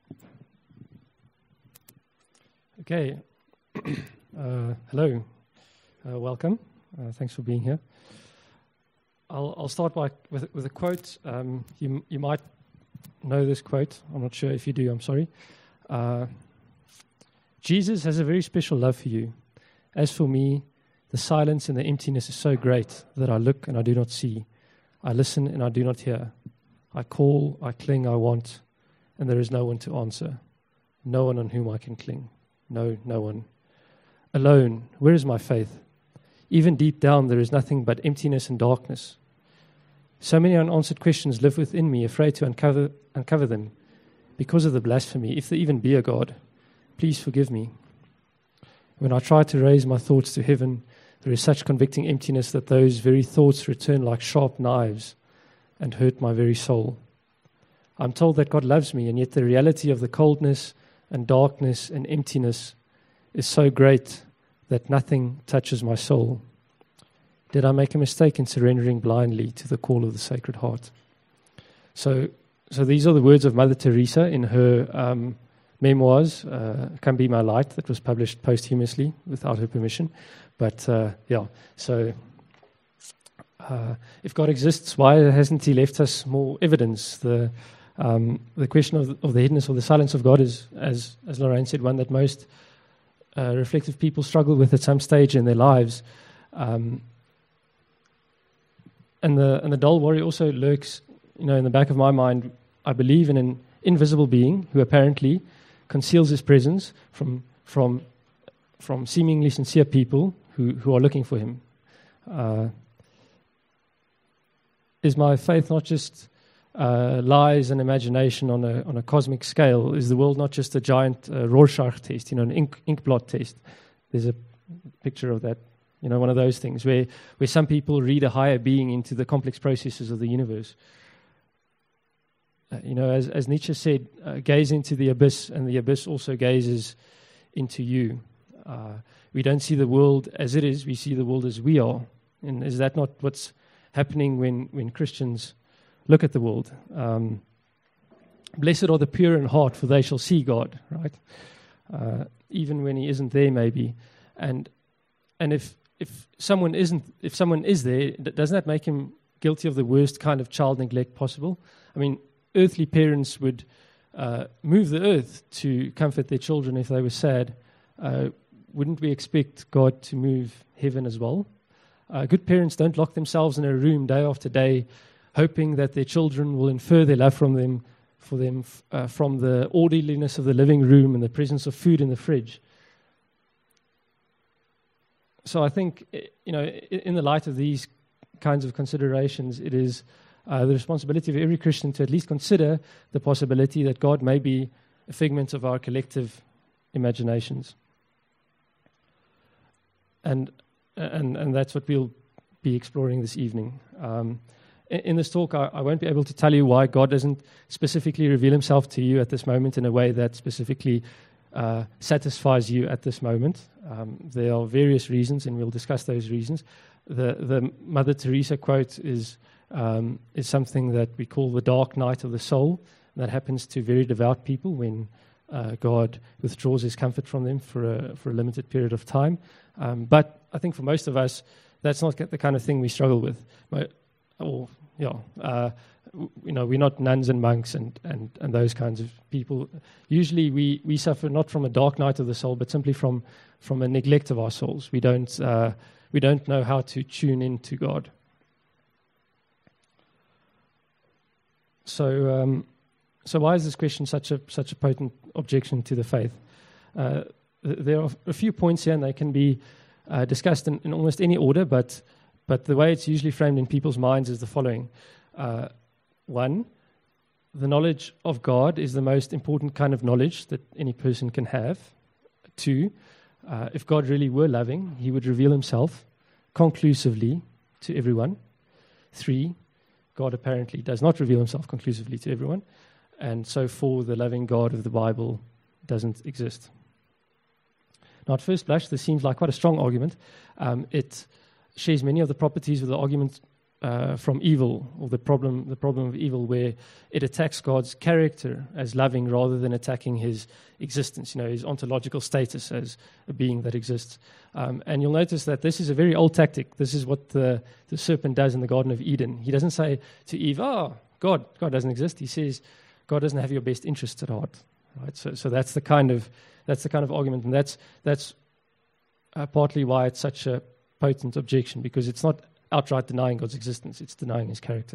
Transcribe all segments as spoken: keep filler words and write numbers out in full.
Okay. uh, hello. Uh, welcome. Uh, thanks for being here. I'll, I'll start by with, with a quote. Um, you, you might know this quote. I'm not sure if you do. I'm sorry. Uh, Jesus has a very special love for you. As for me, the silence and the emptiness is so great that I look and I do not see. I listen and I do not hear. I call, I cling, I want, and there is no one to answer. No one on whom I can cling. No, no one. Alone, where is my faith? Even deep down, there is nothing but emptiness and darkness. So many unanswered questions live within me, afraid to uncover, uncover them because of the blasphemy. If there even be a God, please forgive me. When I try to raise my thoughts to heaven, there is such convicting emptiness that those very thoughts return like sharp knives and hurt my very soul. I'm told that God loves me, and yet the reality of the coldness and darkness and emptiness is so great that nothing touches my soul. Did I make a mistake in surrendering blindly to the call of the Sacred Heart? So, so these are the words of Mother Teresa in her um, memoirs, uh, Come Be My Light, that was published posthumously without her permission. But uh, yeah, so uh, if God exists, why hasn't He left us more evidence? The um, the question of the, of the hiddenness or the silence of God is, as as Lorraine said, one that most uh, reflective people struggle with at some stage in their lives. Um, and the and the dull worry also lurks, you know, in the back of my mind. I believe in an invisible being who apparently conceals His presence from from from seemingly sincere people who, who are looking for Him. Uh, is my faith not just uh, lies and imagination on a on a cosmic scale? Is the world not just a giant uh, Rorschach test, you know, an ink, ink blot test? There's a picture of that, you know, one of those things where, where some people read a higher being into the complex processes of the universe. Uh, you know, as, as Nietzsche said, uh, gaze into the abyss, and the abyss also gazes into you. Uh, we don't see the world as it is, we see the world as we are. And is that not what's happening when, when Christians look at the world? Um, Blessed are the pure in heart, for they shall see God, right? Uh, even when He isn't there, maybe. And and if if someone isn't, if someone is there, doesn't that make him guilty of the worst kind of child neglect possible? I mean, earthly parents would uh, move the earth to comfort their children if they were sad. Uh, wouldn't we expect God to move heaven as well? Uh, good parents don't lock themselves in a room day after day, hoping that their children will infer their love from them, for them uh, from the orderliness of the living room and the presence of food in the fridge. So I think, you know, in the light of these kinds of considerations, it is uh, the responsibility of every Christian to at least consider the possibility that God may be a figment of our collective imaginations. And and and that's what we'll be exploring this evening. Um, in, in this talk, I, I won't be able to tell you why God doesn't specifically reveal Himself to you at this moment in a way that specifically uh, satisfies you at this moment. Um, there are various reasons, and we'll discuss those reasons. The the Mother Teresa quote is um, is something that we call the dark night of the soul. That happens to very devout people when uh, God withdraws His comfort from them for a for a limited period of time. Um, but I think for most of us, that's not the kind of thing we struggle with. Or, yeah, uh, you know, we're not nuns and monks and, and, and those kinds of people. Usually we, we suffer not from a dark night of the soul, but simply from, from a neglect of our souls. We don't uh, we don't know how to tune into God. So um, so why is this question such a such a potent objection to the faith? Uh, There are a few points here, and they can be uh, discussed in, in almost any order, but but the way it's usually framed in people's minds is the following. Uh, one, the knowledge of God is the most important kind of knowledge that any person can have. Two, uh, if God really were loving, He would reveal Himself conclusively to everyone. Three, God apparently does not reveal Himself conclusively to everyone, and so four, the loving God of the Bible doesn't exist. Now, at first blush, this seems like quite a strong argument. Um, it shares many of the properties of the argument uh, from evil, or the problem, the problem of evil, where it attacks God's character as loving rather than attacking his existence, you know, his ontological status as a being that exists. Um, and you'll notice that this is a very old tactic. This is what the, the serpent does in the Garden of Eden. He doesn't say to Eve, oh, God, God doesn't exist. He says, God doesn't have your best interests at heart. Right? So, so that's the kind of that's the kind of argument, and that's that's uh, partly why it's such a potent objection, because it's not outright denying God's existence; it's denying his character.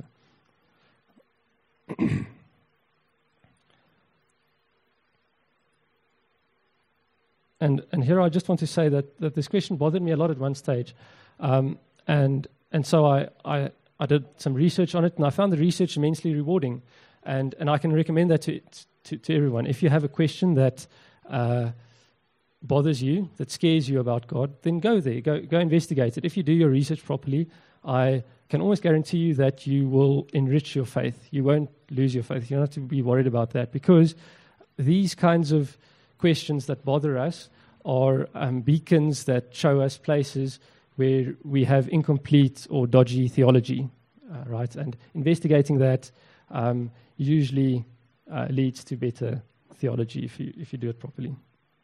and and here I just want to say that, that this question bothered me a lot at one stage, um, and and so I, I I did some research on it, and I found the research immensely rewarding, and and I can recommend that to to, to everyone. If you have a question that uh, bothers you, that scares you about God, then go there, go go investigate it. If you do your research properly, I can almost guarantee you that you will enrich your faith. You won't lose your faith. You don't have to be worried about that, because these kinds of questions that bother us are um, beacons that show us places where we have incomplete or dodgy theology, uh, right? And investigating that um, usually uh, leads to better theology if you if you do it properly.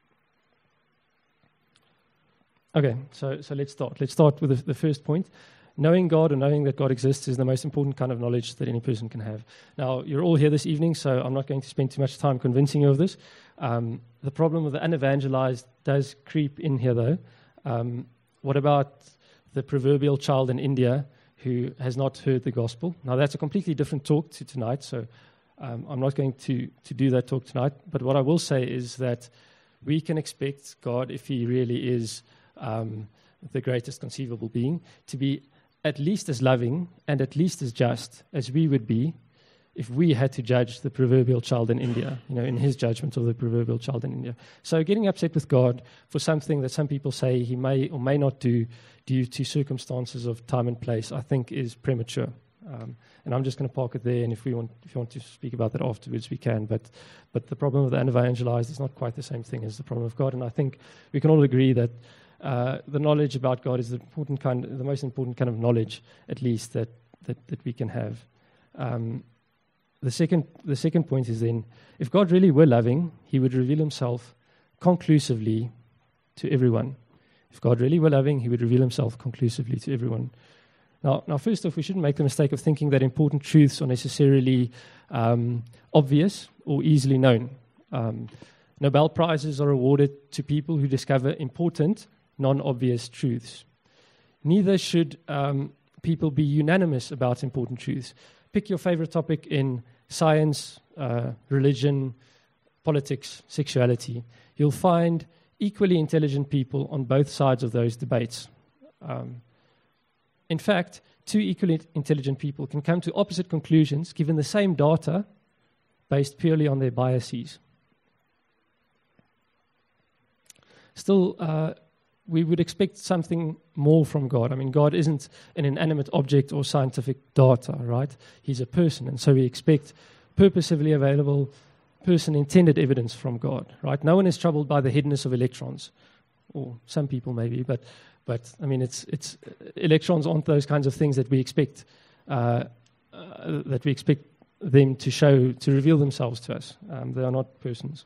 Okay, so so let's start. Let's start with the, the first point. Knowing God, or knowing that God exists, is the most important kind of knowledge that any person can have. Now, you're all here this evening, so I'm not going to spend too much time convincing you of this. Um, the problem with the unevangelized does creep in here, though. Um, what about the proverbial child in India who has not heard the gospel? Now, that's a completely different talk to tonight, so um, I'm not going to, to do that talk tonight. But what I will say is that we can expect God, if he really is um, the greatest conceivable being, to be at least as loving and at least as just as we would be if we had to judge the proverbial child in India, you know, in his judgment of the proverbial child in India. So getting upset with God for something that some people say he may or may not do due to circumstances of time and place, I think is premature. Um, and I'm just going to park it there, and if we want, if you want to speak about that afterwards, we can. But but the problem with the unevangelized is not quite the same thing as the problem of God, and I think we can all agree that Uh, the knowledge about God is the important kind, the most important kind of knowledge, at least that that, that we can have. Um, the second, the second point is then, if God really were loving, he would reveal himself conclusively to everyone. If God really were loving, he would reveal himself conclusively to everyone. Now, now, first off, we shouldn't make the mistake of thinking that important truths are necessarily um, obvious or easily known. Um, Nobel Prizes are awarded to people who discover important, non-obvious truths. Neither should um, people be unanimous about important truths. Pick your favorite topic in science, uh, religion, politics, sexuality. You'll find equally intelligent people on both sides of those debates. Um, in fact, two equally intelligent people can come to opposite conclusions given the same data based purely on their biases. Still, uh, we would expect something more from God. I mean, God isn't an inanimate object or scientific data, right? He's a person, and so we expect purposefully available, person-intended evidence from God, right? No one is troubled by the hiddenness of electrons, or some people maybe, but, but I mean, it's it's electrons aren't those kinds of things that we expect uh, uh, that we expect them to show, to reveal themselves to us. Um, they are not persons.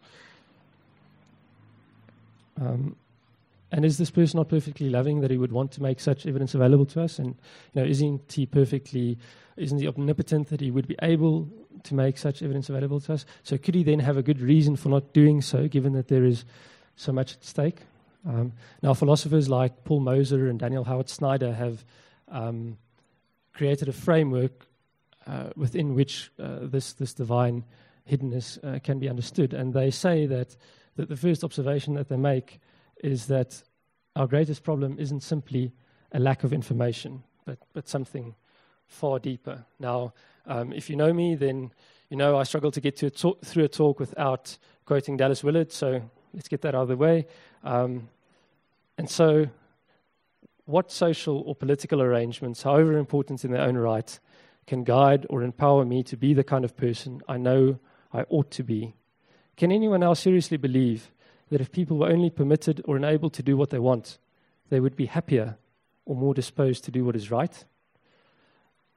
Um, And is this person not perfectly loving that he would want to make such evidence available to us? And you know, isn't he perfectly, isn't he omnipotent that he would be able to make such evidence available to us? So could he then have a good reason for not doing so, given that there is so much at stake? Um, now, philosophers like Paul Moser and Daniel Howard Snyder have um, created a framework uh, within which uh, this this divine hiddenness uh, can be understood, and they say that that the first observation that they make is that our greatest problem isn't simply a lack of information, but, but something far deeper. Now, um, if you know me, then you know I struggle to get to a talk, through a talk without quoting Dallas Willard, so let's get that out of the way. Um, and so what social or political arrangements, however important in their own right, can guide or empower me to be the kind of person I know I ought to be? Can anyone else seriously believe that if people were only permitted or enabled to do what they want, they would be happier or more disposed to do what is right?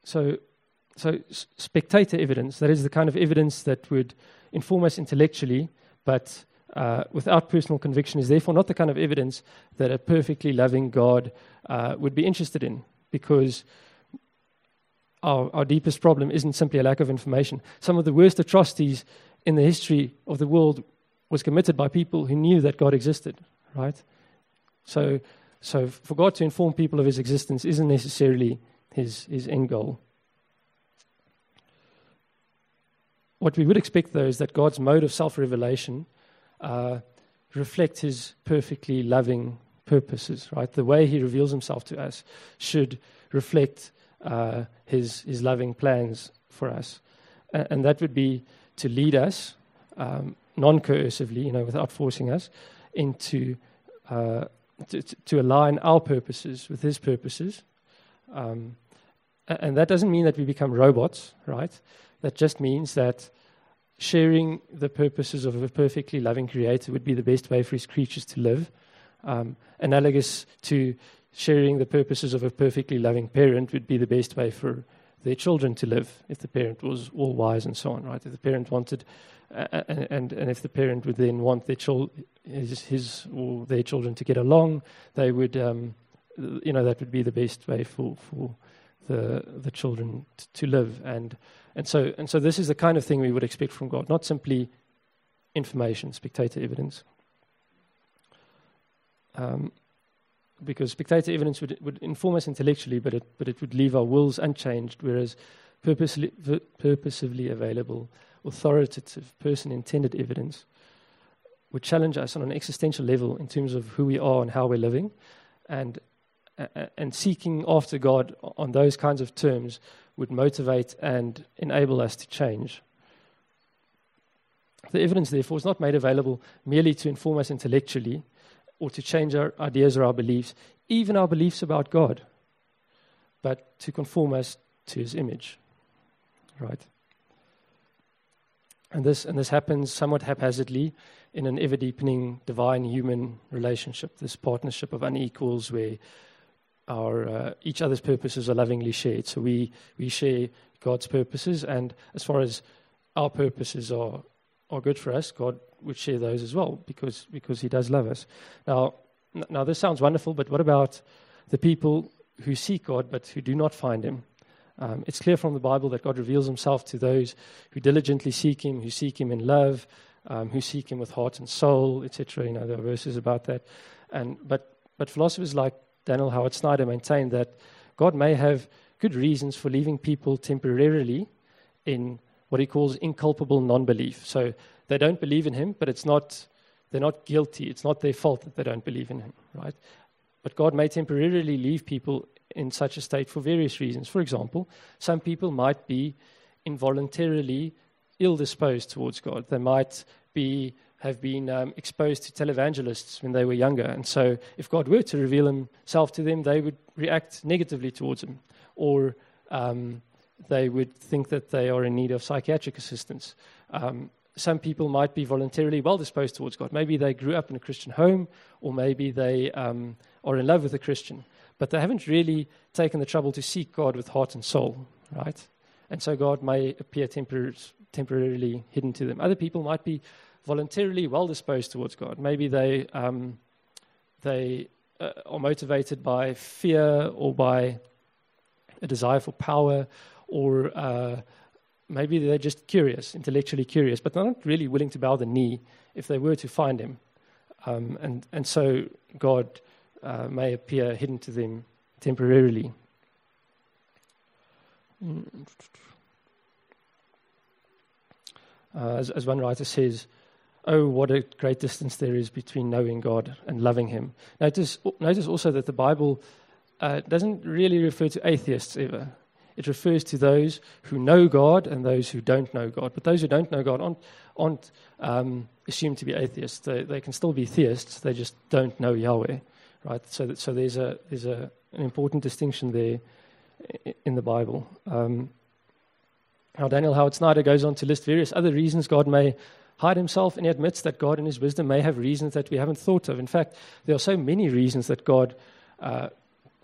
so, so spectator evidence, that is the kind of evidence that would inform us intellectually, but uh, without personal conviction, is therefore not the kind of evidence that a perfectly loving God uh, would be interested in, because our, our deepest problem isn't simply a lack of information. Some of the worst atrocities in the history of the world was committed by people who knew that God existed, right? So, so for God to inform people of his existence isn't necessarily his, his end goal. What we would expect, though, is that God's mode of self-revelation uh, reflect his perfectly loving purposes, right? The way he reveals himself to us should reflect uh, his, his loving plans for us. And, and that would be to lead us, um, non-coercively, you know, without forcing us, into uh, to, to align our purposes with his purposes. Um, and that doesn't mean that we become robots, right? That just means that sharing the purposes of a perfectly loving creator would be the best way for his creatures to live. Um, analogous to sharing the purposes of a perfectly loving parent would be the best way for their children to live, if the parent was all wise and so on, right? If the parent wanted, uh, and, and if the parent would then want their chil- his, his or their children to get along, they would, um, you know, that would be the best way for, for the the children t- to live. And and so and so this is the kind of thing we would expect from God, not simply information, spectator evidence. Um, because spectator evidence would would inform us intellectually, but it but it would leave our wills unchanged, whereas purposely, v- purposively available, authoritative, person-intended evidence would challenge us on an existential level in terms of who we are and how we're living, and uh, and seeking after God on those kinds of terms would motivate and enable us to change. The evidence, therefore, is not made available merely to inform us intellectually or to change our ideas or our beliefs, even our beliefs about God, but to conform us to his image, right? And this and this happens somewhat haphazardly in an ever-deepening divine-human relationship, this partnership of unequals where our uh, each other's purposes are lovingly shared. So we, we share God's purposes, and as far as our purposes are are good for us, God would share those as well, because because he does love us. Now, now this sounds wonderful, but what about the people who seek God but who do not find him? Um, it's clear from the Bible that God reveals himself to those who diligently seek him, who seek him in love, um, who seek him with heart and soul, et cetera. You know, there are verses about that. And but but philosophers like Daniel Howard Snyder maintain that God may have good reasons for leaving people temporarily in what he calls inculpable non-belief. So they don't believe in him, but it's not they're not guilty. It's not their fault that they don't believe in him, right? But God may temporarily leave people in such a state for various reasons. For example, some people might be involuntarily ill-disposed towards God. They might be have been um, exposed to televangelists when they were younger, and so if God were to reveal himself to them, they would react negatively towards him, or um, they would think that they are in need of psychiatric assistance. Um, some people might be voluntarily well-disposed towards God. Maybe they grew up in a Christian home, or maybe they um, are in love with a Christian, but they haven't really taken the trouble to seek God with heart and soul, right? And so God may appear tempor- temporarily hidden to them. Other people might be voluntarily well-disposed towards God. Maybe they um, they uh, are motivated by fear or by a desire for power, or uh, maybe they're just curious, intellectually curious, but they're not really willing to bow the knee if they were to find him. Um, and, and so God uh, may appear hidden to them temporarily. Uh, as, as one writer says, oh, what a great distance there is between knowing God and loving him. Notice, notice also that the Bible uh, doesn't really refer to atheists ever. It refers to those who know God and those who don't know God. But those who don't know God aren't, aren't um, assumed to be atheists. They, they can still be theists. They just don't know Yahweh, right? So, that, so there's a there's a an important distinction there in the Bible. Um, now, Daniel Howard Snyder goes on to list various other reasons God may hide himself, and he admits that God in his wisdom may have reasons that we haven't thought of. In fact, there are so many reasons that God uh,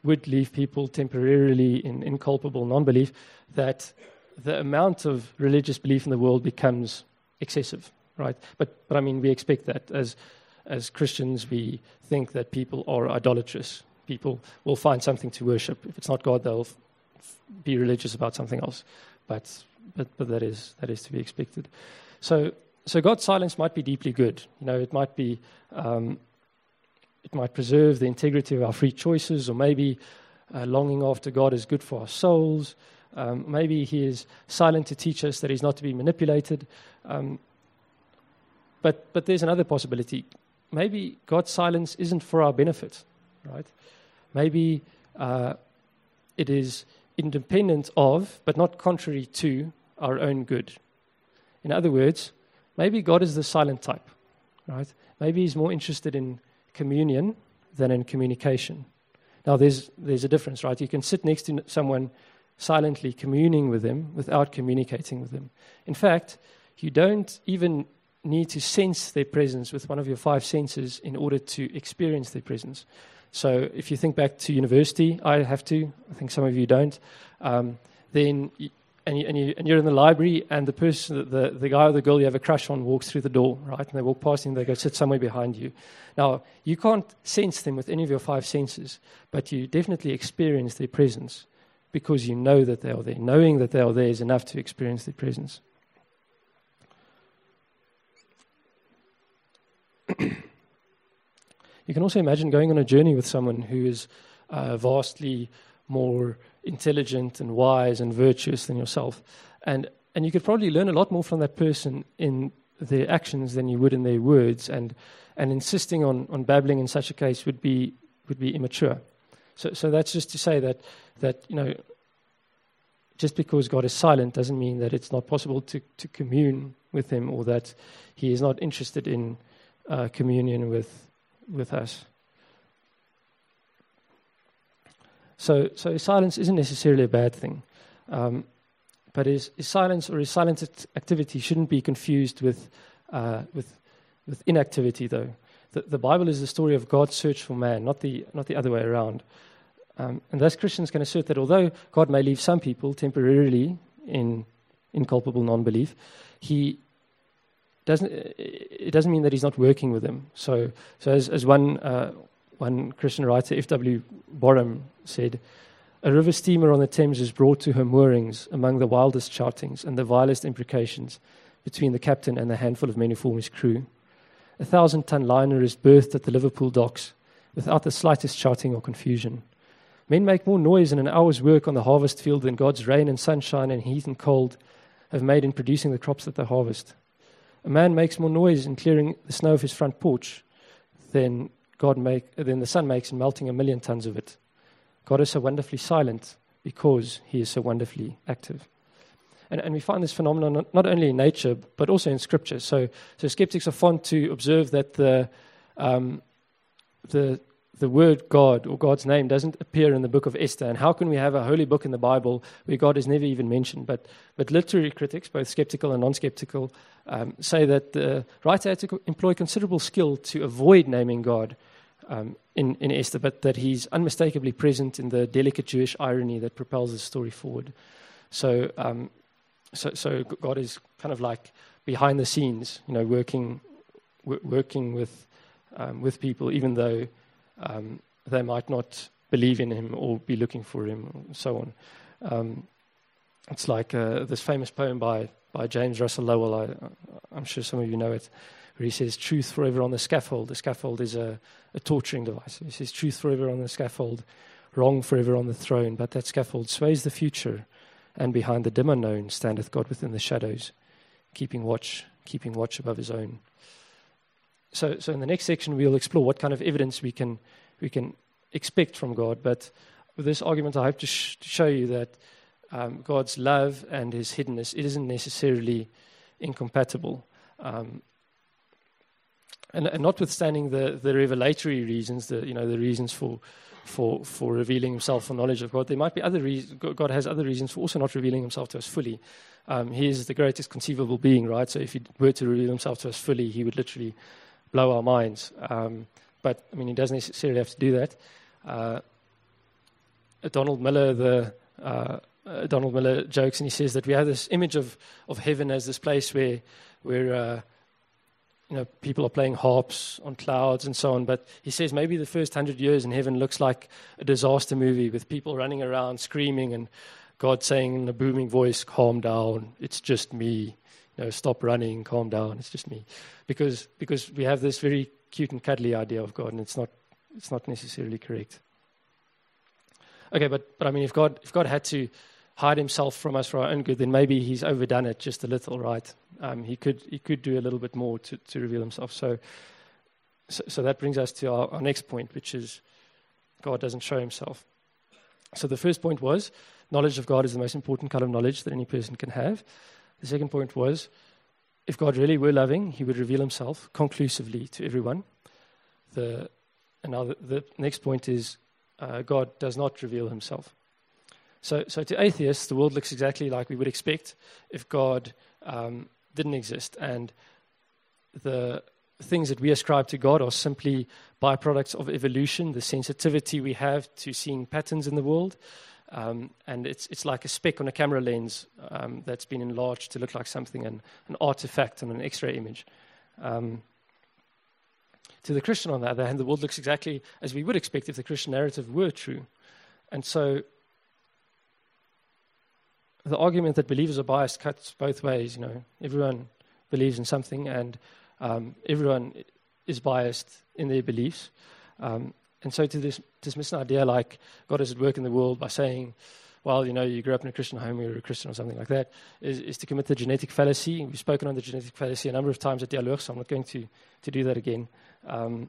would leave people temporarily in inculpable non-belief, that the amount of religious belief in the world becomes excessive, right? But but I mean, we expect that as as Christians, we think that people are idolatrous. People will find something to worship. If it's not God, they'll f- be religious about something else. But but but that is that is to be expected. So so God's silence might be deeply good. You know, it might be um, it might preserve the integrity of our free choices, or maybe uh, longing after God is good for our souls. Um, maybe He is silent to teach us that He's not to be manipulated. Um, but but there's another possibility. Maybe God's silence isn't for our benefit, right? Maybe uh, it is independent of, but not contrary to, our own good. In other words, maybe God is the silent type, right? Maybe He's more interested in communion than in communication. Now, there's there's a difference, right? You can sit next to someone silently communing with them without communicating with them. In fact, you don't even need to sense their presence with one of your five senses in order to experience their presence. So if you think back to university, I have to, I think some of you don't, um, then, you, and, you, and, you, and you're in the library, and the person, the, the guy or the girl you have a crush on walks through the door, right? And they walk past you and they go sit somewhere behind you. Now, you can't sense them with any of your five senses, but you definitely experience their presence because you know that they are there. Knowing that they are there is enough to experience their presence. You can also imagine going on a journey with someone who is uh, vastly more intelligent and wise and virtuous than yourself. And and you could probably learn a lot more from that person in their actions than you would in their words. And and insisting on, on babbling in such a case would be would be immature. So so that's just to say that that, you know, just because God is silent doesn't mean that it's not possible to, to commune with Him, or that He is not interested in uh, communion with with us. So, so his silence isn't necessarily a bad thing, um, but his, his silence or his silent activity shouldn't be confused with uh, with with inactivity. Though the, the Bible is the story of God's search for man, not the not the other way around. Um, and thus Christians can assert that although God may leave some people temporarily in inculpable non-belief, He doesn't. It doesn't mean that He's not working with them. So, so as as one uh, one Christian writer, F W Boreham, said, "A river steamer on the Thames is brought to her moorings among the wildest shoutings and the vilest imprecations between the captain and the handful of men who form his crew. A thousand-ton liner is berthed at the Liverpool docks without the slightest shouting or confusion. Men make more noise in an hour's work on the harvest field than God's rain and sunshine and heat and cold have made in producing the crops that they harvest. A man makes more noise in clearing the snow of his front porch than God make than the sun makes in melting a million tons of it. God is so wonderfully silent because He is so wonderfully active." And, and we find this phenomenon not, not only in nature, but also in Scripture. So, so skeptics are fond to observe that the um, the the word God or God's name doesn't appear in the book of Esther. And how can we have a holy book in the Bible where God is never even mentioned? But but literary critics, both skeptical and non-skeptical, um, say that the writer had to employ considerable skill to avoid naming God um, in, in Esther, but that He's unmistakably present in the delicate Jewish irony that propels the story forward. So um, so so God is kind of like behind the scenes, you know, working w- working with um, with people, even though Um, they might not believe in Him or be looking for Him, and so on. Um, it's like uh, this famous poem by, by James Russell Lowell. I, I'm sure some of you know it, where he says, "Truth forever on the scaffold." The scaffold is a, a torturing device. He says, "Truth forever on the scaffold, wrong forever on the throne. But that scaffold sways the future, and behind the dim unknown standeth God within the shadows, keeping watch, keeping watch above His own." So, so in the next section, we'll explore what kind of evidence we can we can expect from God. But with this argument, I hope to, sh- to show you that um, God's love and His hiddenness, it isn't necessarily incompatible. Um, and, and notwithstanding the, the revelatory reasons, the you know the reasons for for for revealing Himself, for knowledge of God, there might be other reasons. God has other reasons for also not revealing Himself to us fully. Um, he is the greatest conceivable being, right? So if He were to reveal Himself to us fully, He would literally blow our minds. Um, but, I mean, He doesn't necessarily have to do that. Uh, Donald Miller, the uh, uh, Donald Miller jokes, and he says that we have this image of, of heaven as this place where where uh, you know people are playing harps on clouds and so on. But he says maybe the first hundred years in heaven looks like a disaster movie with people running around screaming and God saying in a booming voice, "Calm down, it's just me. You know, stop running, calm down, it's just me." Because because we have this very cute and cuddly idea of God, and it's not it's not necessarily correct. Okay, but but I mean, if God if God had to hide himself from us for our own good, then maybe he's overdone it just a little, right? Um, he could he could do a little bit more to, to reveal himself. So, so so that brings us to our, our next point, which is God doesn't show himself. So the first point was knowledge of God is the most important kind of knowledge that any person can have. The second point was, if God really were loving, he would reveal himself conclusively to everyone. The, and now the, the next point is, uh, God does not reveal himself. So, so to atheists, the world looks exactly like we would expect if God um, didn't exist. And the things that we ascribe to God are simply byproducts of evolution, the sensitivity we have to seeing patterns in the world. Um, and it's it's like a speck on a camera lens um, that's been enlarged to look like something, an, an artifact on an X-ray image. Um, to the Christian, on the other hand, the world looks exactly as we would expect if the Christian narrative were true. And so the argument that believers are biased cuts both ways. You know, everyone believes in something, and um, everyone is biased in their beliefs. Um, And so to this, dismiss an idea like God is at work in the world by saying, well, you know, you grew up in a Christian home, you're a Christian or something like that, is, is to commit the genetic fallacy. We've spoken on the genetic fallacy a number of times at Dialoog, so I'm not going to, to do that again. Um,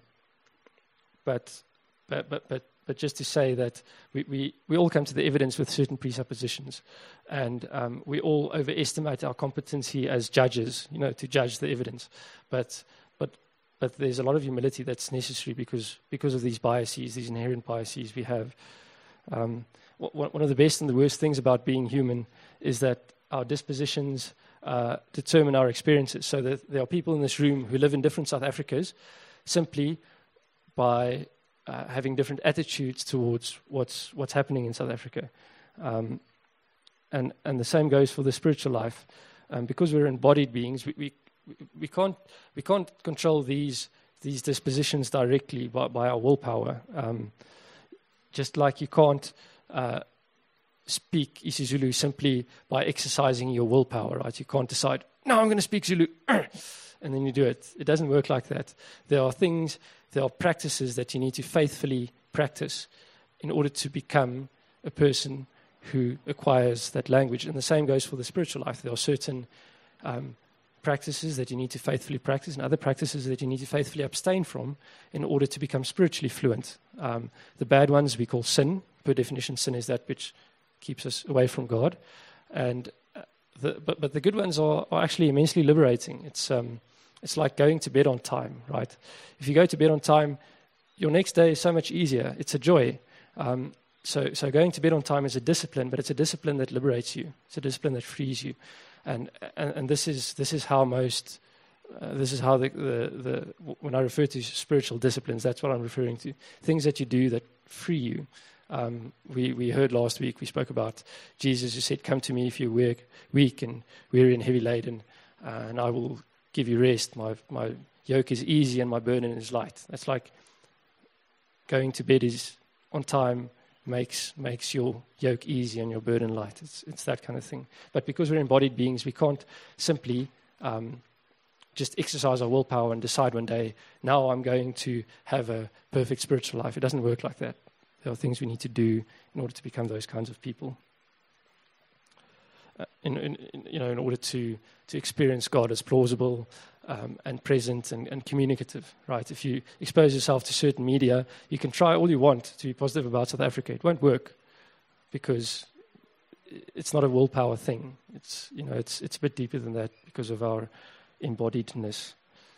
but, but, but, but, but just to say that we, we, we all come to the evidence with certain presuppositions, and um, we all overestimate our competency as judges, you know, to judge the evidence. But But there's a lot of humility that's necessary because because of these biases, these inherent biases we have. Um, one of the best and the worst things about being human is that our dispositions uh, determine our experiences. So that there are people in this room who live in different South Africas simply by uh, having different attitudes towards what's what's happening in South Africa. Um, and and the same goes for the spiritual life. Um, because we're embodied beings, we, we We can't we can't control these these dispositions directly by, by our willpower. Um, just like you can't uh, speak isiZulu simply by exercising your willpower, right? You can't decide, no, I'm going to speak Zulu, and then you do it. It doesn't work like that. There are things, there are practices that you need to faithfully practice in order to become a person who acquires that language. And the same goes for the spiritual life. There are certain um, practices that you need to faithfully practice and other practices that you need to faithfully abstain from in order to become spiritually fluent. Um, the bad ones we call sin. Per definition, sin is that which keeps us away from God. And uh, the, but, but the good ones are, are actually immensely liberating. It's, um, it's like going to bed on time, right? If you go to bed on time, your next day is so much easier. It's a joy. Um, so, so going to bed on time is a discipline, but it's a discipline that liberates you. It's a discipline that frees you. And, and and this is this is how most uh, this is how the, the the when I refer to spiritual disciplines, that's what I'm referring to. Things that you do that free you. Um, we we heard last week we spoke about Jesus who said, "Come to me if you're weak, weak and weary and heavy laden, uh, and I will give you rest. My my yoke is easy and my burden is light." That's like going to bed is on time. makes makes your yoke easy and your burden light. It's it's that kind of thing. But because we're embodied beings, we can't simply um, just exercise our willpower and decide one day, now I'm going to have a perfect spiritual life. It doesn't work like that. There are things we need to do in order to become those kinds of people. Uh, in, in, in, you know, in order to, to experience God as plausible um, and present and, and communicative, right? If you expose yourself to certain media, you can try all you want to be positive about South Africa. It won't work because it's not a willpower thing. It's, you know, it's it's a bit deeper than that because of our embodiedness.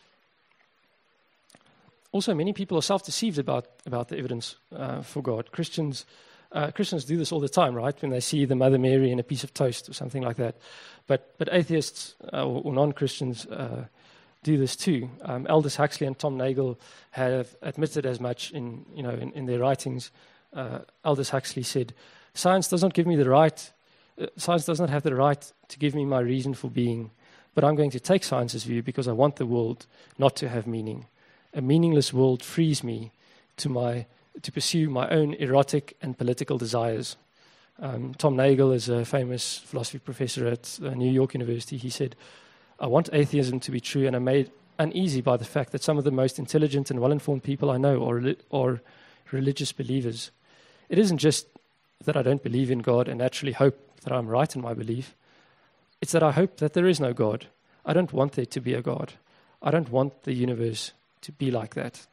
Also, many people are self-deceived about about the evidence uh, for God. Christians. Uh, Christians do this all the time, right? When they see the Mother Mary in a piece of toast or something like that. But but atheists uh, or, or non-Christians uh, do this too. Um, Aldous Huxley and Tom Nagel have admitted as much in you know in, in their writings uh, Aldous Huxley said, "Science does not give me the right, uh, science does not have the right to give me my reason for being, but I'm going to take science's view because I want the world not to have meaning. A meaningless world frees me to my to pursue my own erotic and political desires." Um, Tom Nagel is a famous philosophy professor at uh, New York University. He said, "I want atheism to be true, and I'm made uneasy by the fact that some of the most intelligent and well-informed people I know are, reli- are religious believers. It isn't just that I don't believe in God and naturally hope that I'm right in my belief. It's that I hope that there is no God. I don't want there to be a God. I don't want the universe to be like that."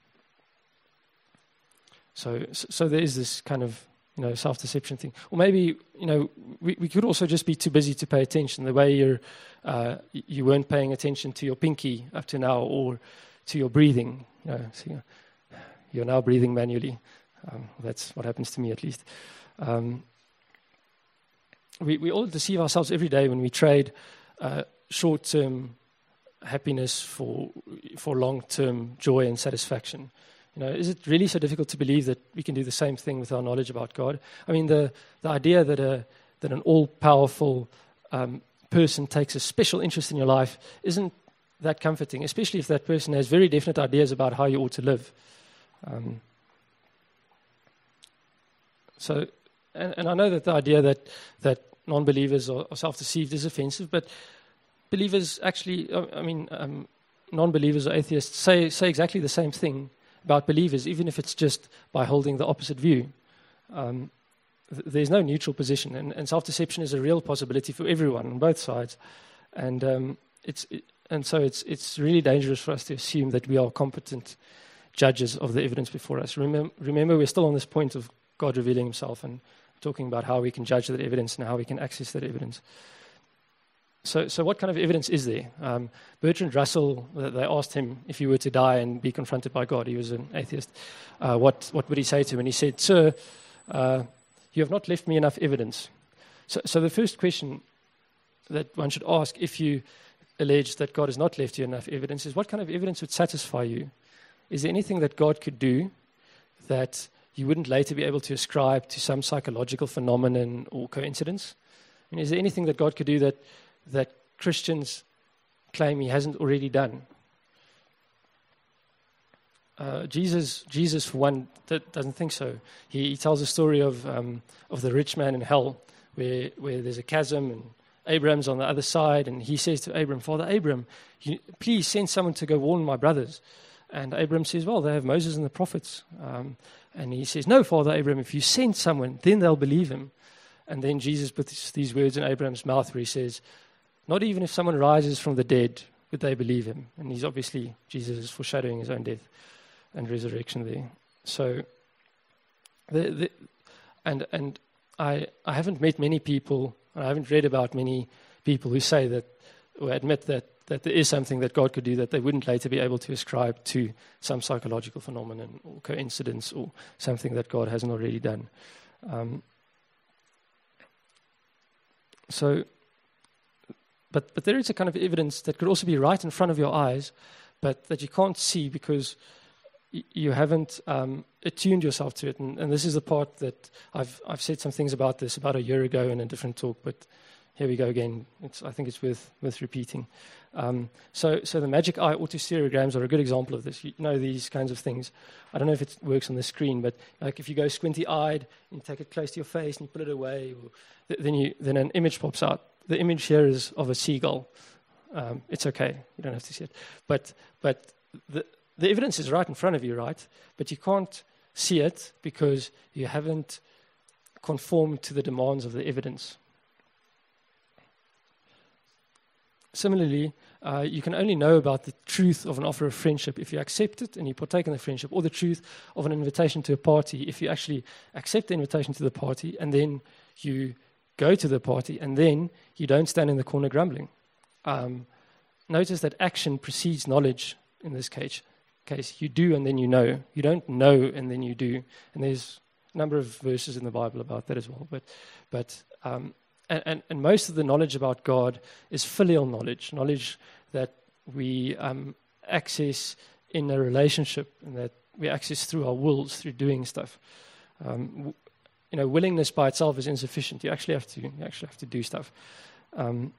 So, so there is this kind of, you know, self-deception thing. Or maybe, you know, we, we could also just be too busy to pay attention. The way you're, uh, you weren't paying attention to your pinky up to now, or to your breathing. You know, so you're, you're now breathing manually. Um, that's what happens to me, at least. Um, we, we all deceive ourselves every day when we trade uh, short-term happiness for for long-term joy and satisfaction. You know, is it really so difficult to believe that we can do the same thing with our knowledge about God? I mean, the, the idea that a that an all-powerful um, person takes a special interest in your life isn't that comforting, especially if that person has very definite ideas about how you ought to live. Um, so, and, and I know that the idea that that non-believers are, are self-deceived is offensive, but believers actually, I mean, um, non-believers or atheists say say exactly the same thing about believers, even if it's just by holding the opposite view. Um, th- there's no neutral position, and, and self-deception is a real possibility for everyone on both sides. And um, it's it, and so it's it's really dangerous for us to assume that we are competent judges of the evidence before us. Remember, remember, we're still on this point of God revealing Himself and talking about how we can judge that evidence and how we can access that evidence. So, so what kind of evidence is there? Um, Bertrand Russell, they asked him if he were to die and be confronted by God. He was an atheist. Uh, what, what would he say to him? And he said, "Sir, uh, you have not left me enough evidence." So, so the first question that one should ask if you allege that God has not left you enough evidence is, what kind of evidence would satisfy you? Is there anything that God could do that you wouldn't later be able to ascribe to some psychological phenomenon or coincidence? I mean, is there anything that God could do that that Christians claim He hasn't already done? Uh, Jesus, Jesus, for one, that doesn't think so. He, he tells a story of um, of the rich man in hell, where where there's a chasm and Abraham's on the other side, and he says to Abram, "Father Abram, you, please send someone to go warn my brothers." And Abram says, "Well, they have Moses and the prophets." Um, and he says, "No, Father Abram, if you send someone, then they'll believe him." And then Jesus puts these words in Abraham's mouth where he says, "Not even if someone rises from the dead would they believe him." And he's obviously, Jesus is foreshadowing his own death and resurrection there. So, the, the, and and I I haven't met many people, I haven't read about many people who say that, or admit that, that there is something that God could do that they wouldn't later be able to ascribe to some psychological phenomenon or coincidence or something that God hasn't already done. Um, so, but but there is a kind of evidence that could also be right in front of your eyes, but that you can't see because y- you haven't um, attuned yourself to it. And, and this is the part that I've I've said some things about this about a year ago in a different talk, but here we go again. It's, I think it's worth worth repeating. Um, so, so the magic eye autostereograms are a good example of this. You know these kinds of things. I don't know if it works on the screen, but like if you go squinty-eyed and you take it close to your face and you pull it away, or th- then you then an image pops out. The image here is of a seagull. Um, it's okay. You don't have to see it. But but the the evidence is right in front of you, right? But you can't see it because you haven't conformed to the demands of the evidence. Similarly, uh, you can only know about the truth of an offer of friendship if you accept it and you partake in the friendship, or the truth of an invitation to a party if you actually accept the invitation to the party and then you go to the party and then you don't stand in the corner grumbling. Um, notice that action precedes knowledge in this case. Case you do and then you know. You don't know and then you do. And there's a number of verses in the Bible about that as well. But, but um, And, and, and most of the knowledge about God is filial knowledge, knowledge that we um, access in a relationship and that we access through our wills, through doing stuff. Um, w- you know, willingness by itself is insufficient. You actually have to. You actually have to do stuff. Um,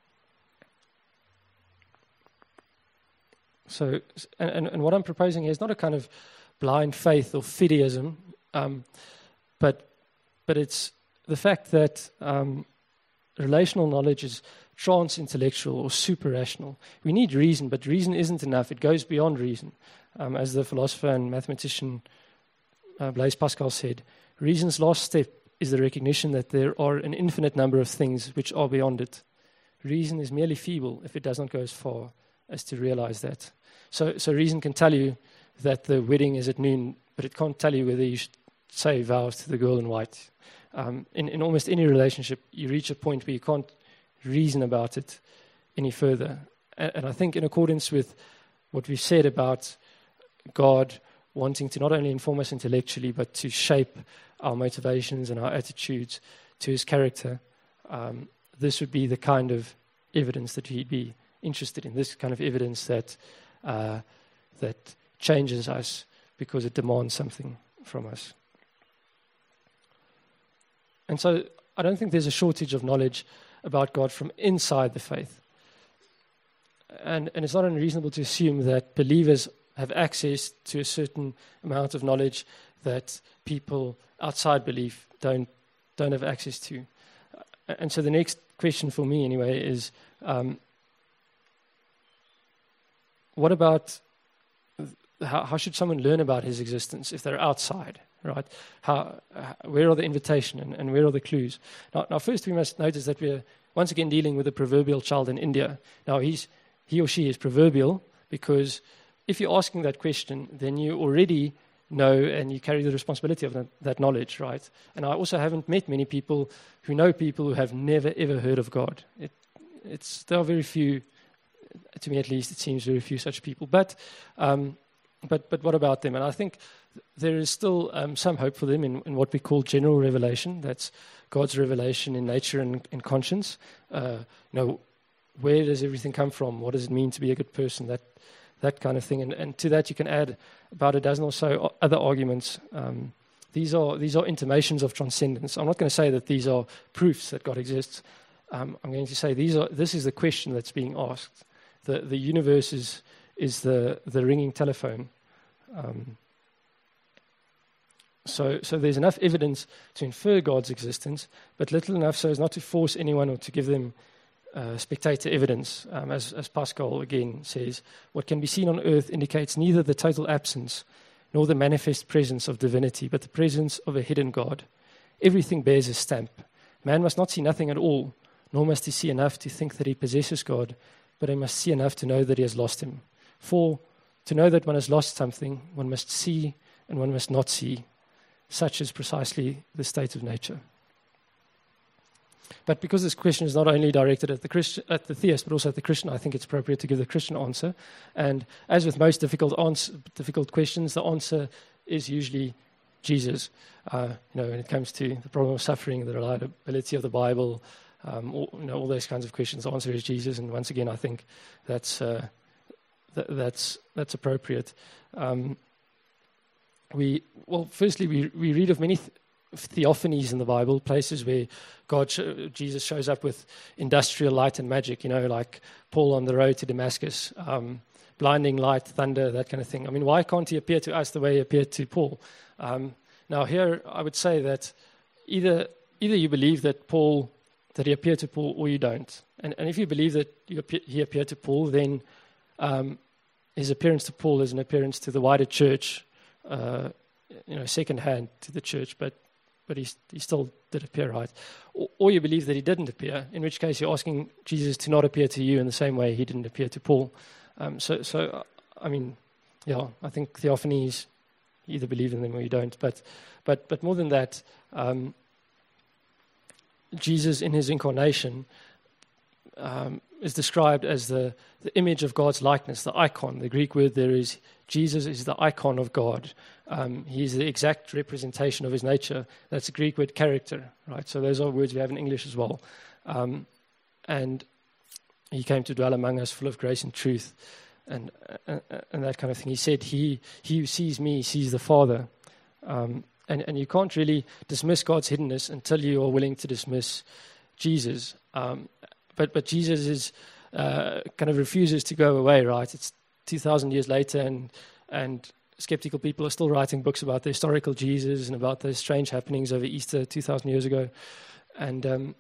so, and, and, and what I'm proposing here is not a kind of blind faith or fideism, um, but but it's the fact that um, relational knowledge is trans-intellectual or super-rational. We need reason, but reason isn't enough. It goes beyond reason. Um, as the philosopher and mathematician uh, Blaise Pascal said, reason's last step is the recognition that there are an infinite number of things which are beyond it. Reason is merely feeble if it does not go as far as to realize that. So, so reason can tell you that the wedding is at noon, but it can't tell you whether you should say vows to the girl in white. Um, in, in almost any relationship, you reach a point where you can't reason about it any further. And, and I think in accordance with what we've said about God wanting to not only inform us intellectually, but to shape our motivations and our attitudes to his character, um, this would be the kind of evidence that he'd be interested in, this kind of evidence that uh, that changes us because it demands something from us. And so I don't think there's a shortage of knowledge about God from inside the faith. And, and it's not unreasonable to assume that believers have access to a certain amount of knowledge that people outside belief don't don't have access to. And so the next question for me, anyway, is um, what about how, how should someone learn about his existence if they're outside, right? How, how where are the invitation and, and where are the clues? Now, now, first we must notice that we're once again dealing with a proverbial child in India. Now, he's he or she is proverbial because if you're asking that question, then you already know and you carry the responsibility of that, that knowledge, right? And I also haven't met many people who know people who have never, ever heard of God. It, it's there are very few, to me at least, it seems very few such people. But um, but but what about them? And I think there is still um, some hope for them in, in what we call general revelation. That's God's revelation in nature and in conscience. Uh, you know, where does everything come from? What does it mean to be a good person? That that kind of thing. And, and to that you can add about a dozen or so other arguments. Um, these are these are intimations of transcendence. I'm not going to say that these are proofs that God exists. Um, I'm going to say these are. This is the question that's being asked. The the universe is is the the ringing telephone. Um, so so there's enough evidence to infer God's existence, but little enough so as not to force anyone or to give them Uh, spectator evidence, um, as, as Pascal again says. What can be seen on earth indicates neither the total absence nor the manifest presence of divinity, but the presence of a hidden God. Everything bears a stamp. Man must not see nothing at all, nor must he see enough to think that he possesses God, but he must see enough to know that he has lost him. For to know that one has lost something, one must see and one must not see. Such is precisely the state of nature. But because this question is not only directed at the Christian, at the theist, but also at the Christian, I think it's appropriate to give the Christian answer. And as with most difficult answer, difficult questions, the answer is usually Jesus. Uh, you know, when it comes to the problem of suffering, the reliability of the Bible, um, all, you know, all those kinds of questions, the answer is Jesus. And once again, I think that's uh, th- that's that's appropriate. Um, we well, firstly, we we read of many Th- theophanies in the Bible, places where God, sh- Jesus shows up with industrial light and magic, you know, like Paul on the road to Damascus, um, blinding light, thunder, that kind of thing. I mean, why can't he appear to us the way he appeared to Paul? Um, now here, I would say that either either you believe that Paul, that he appeared to Paul, or you don't. And, and if you believe that you appear, he appeared to Paul, then um, his appearance to Paul is an appearance to the wider church, uh, you know, second hand to the church, but but he, he still did appear, right? Or, or you believe that he didn't appear, in which case you're asking Jesus to not appear to you in the same way he didn't appear to Paul. Um, so, so uh, I mean, yeah, I think theophanies, you either believe in them or you don't. But, but, but more than that, um, Jesus in his incarnation um, is described as the, the image of God's likeness, the icon. The Greek word there is, Jesus is the icon of God. Um, he's the exact representation of his nature. That's the Greek word character, right? So those are words we have in English as well. Um, and he came to dwell among us full of grace and truth and uh, and that kind of thing. He said, he, he who sees me sees the Father. Um, And, and you can't really dismiss God's hiddenness until you are willing to dismiss Jesus. Um, but, but Jesus is uh, kind of refuses to go away, right? It's two thousand years later, and and skeptical people are still writing books about the historical Jesus and about the strange happenings over Easter two thousand years ago. And um,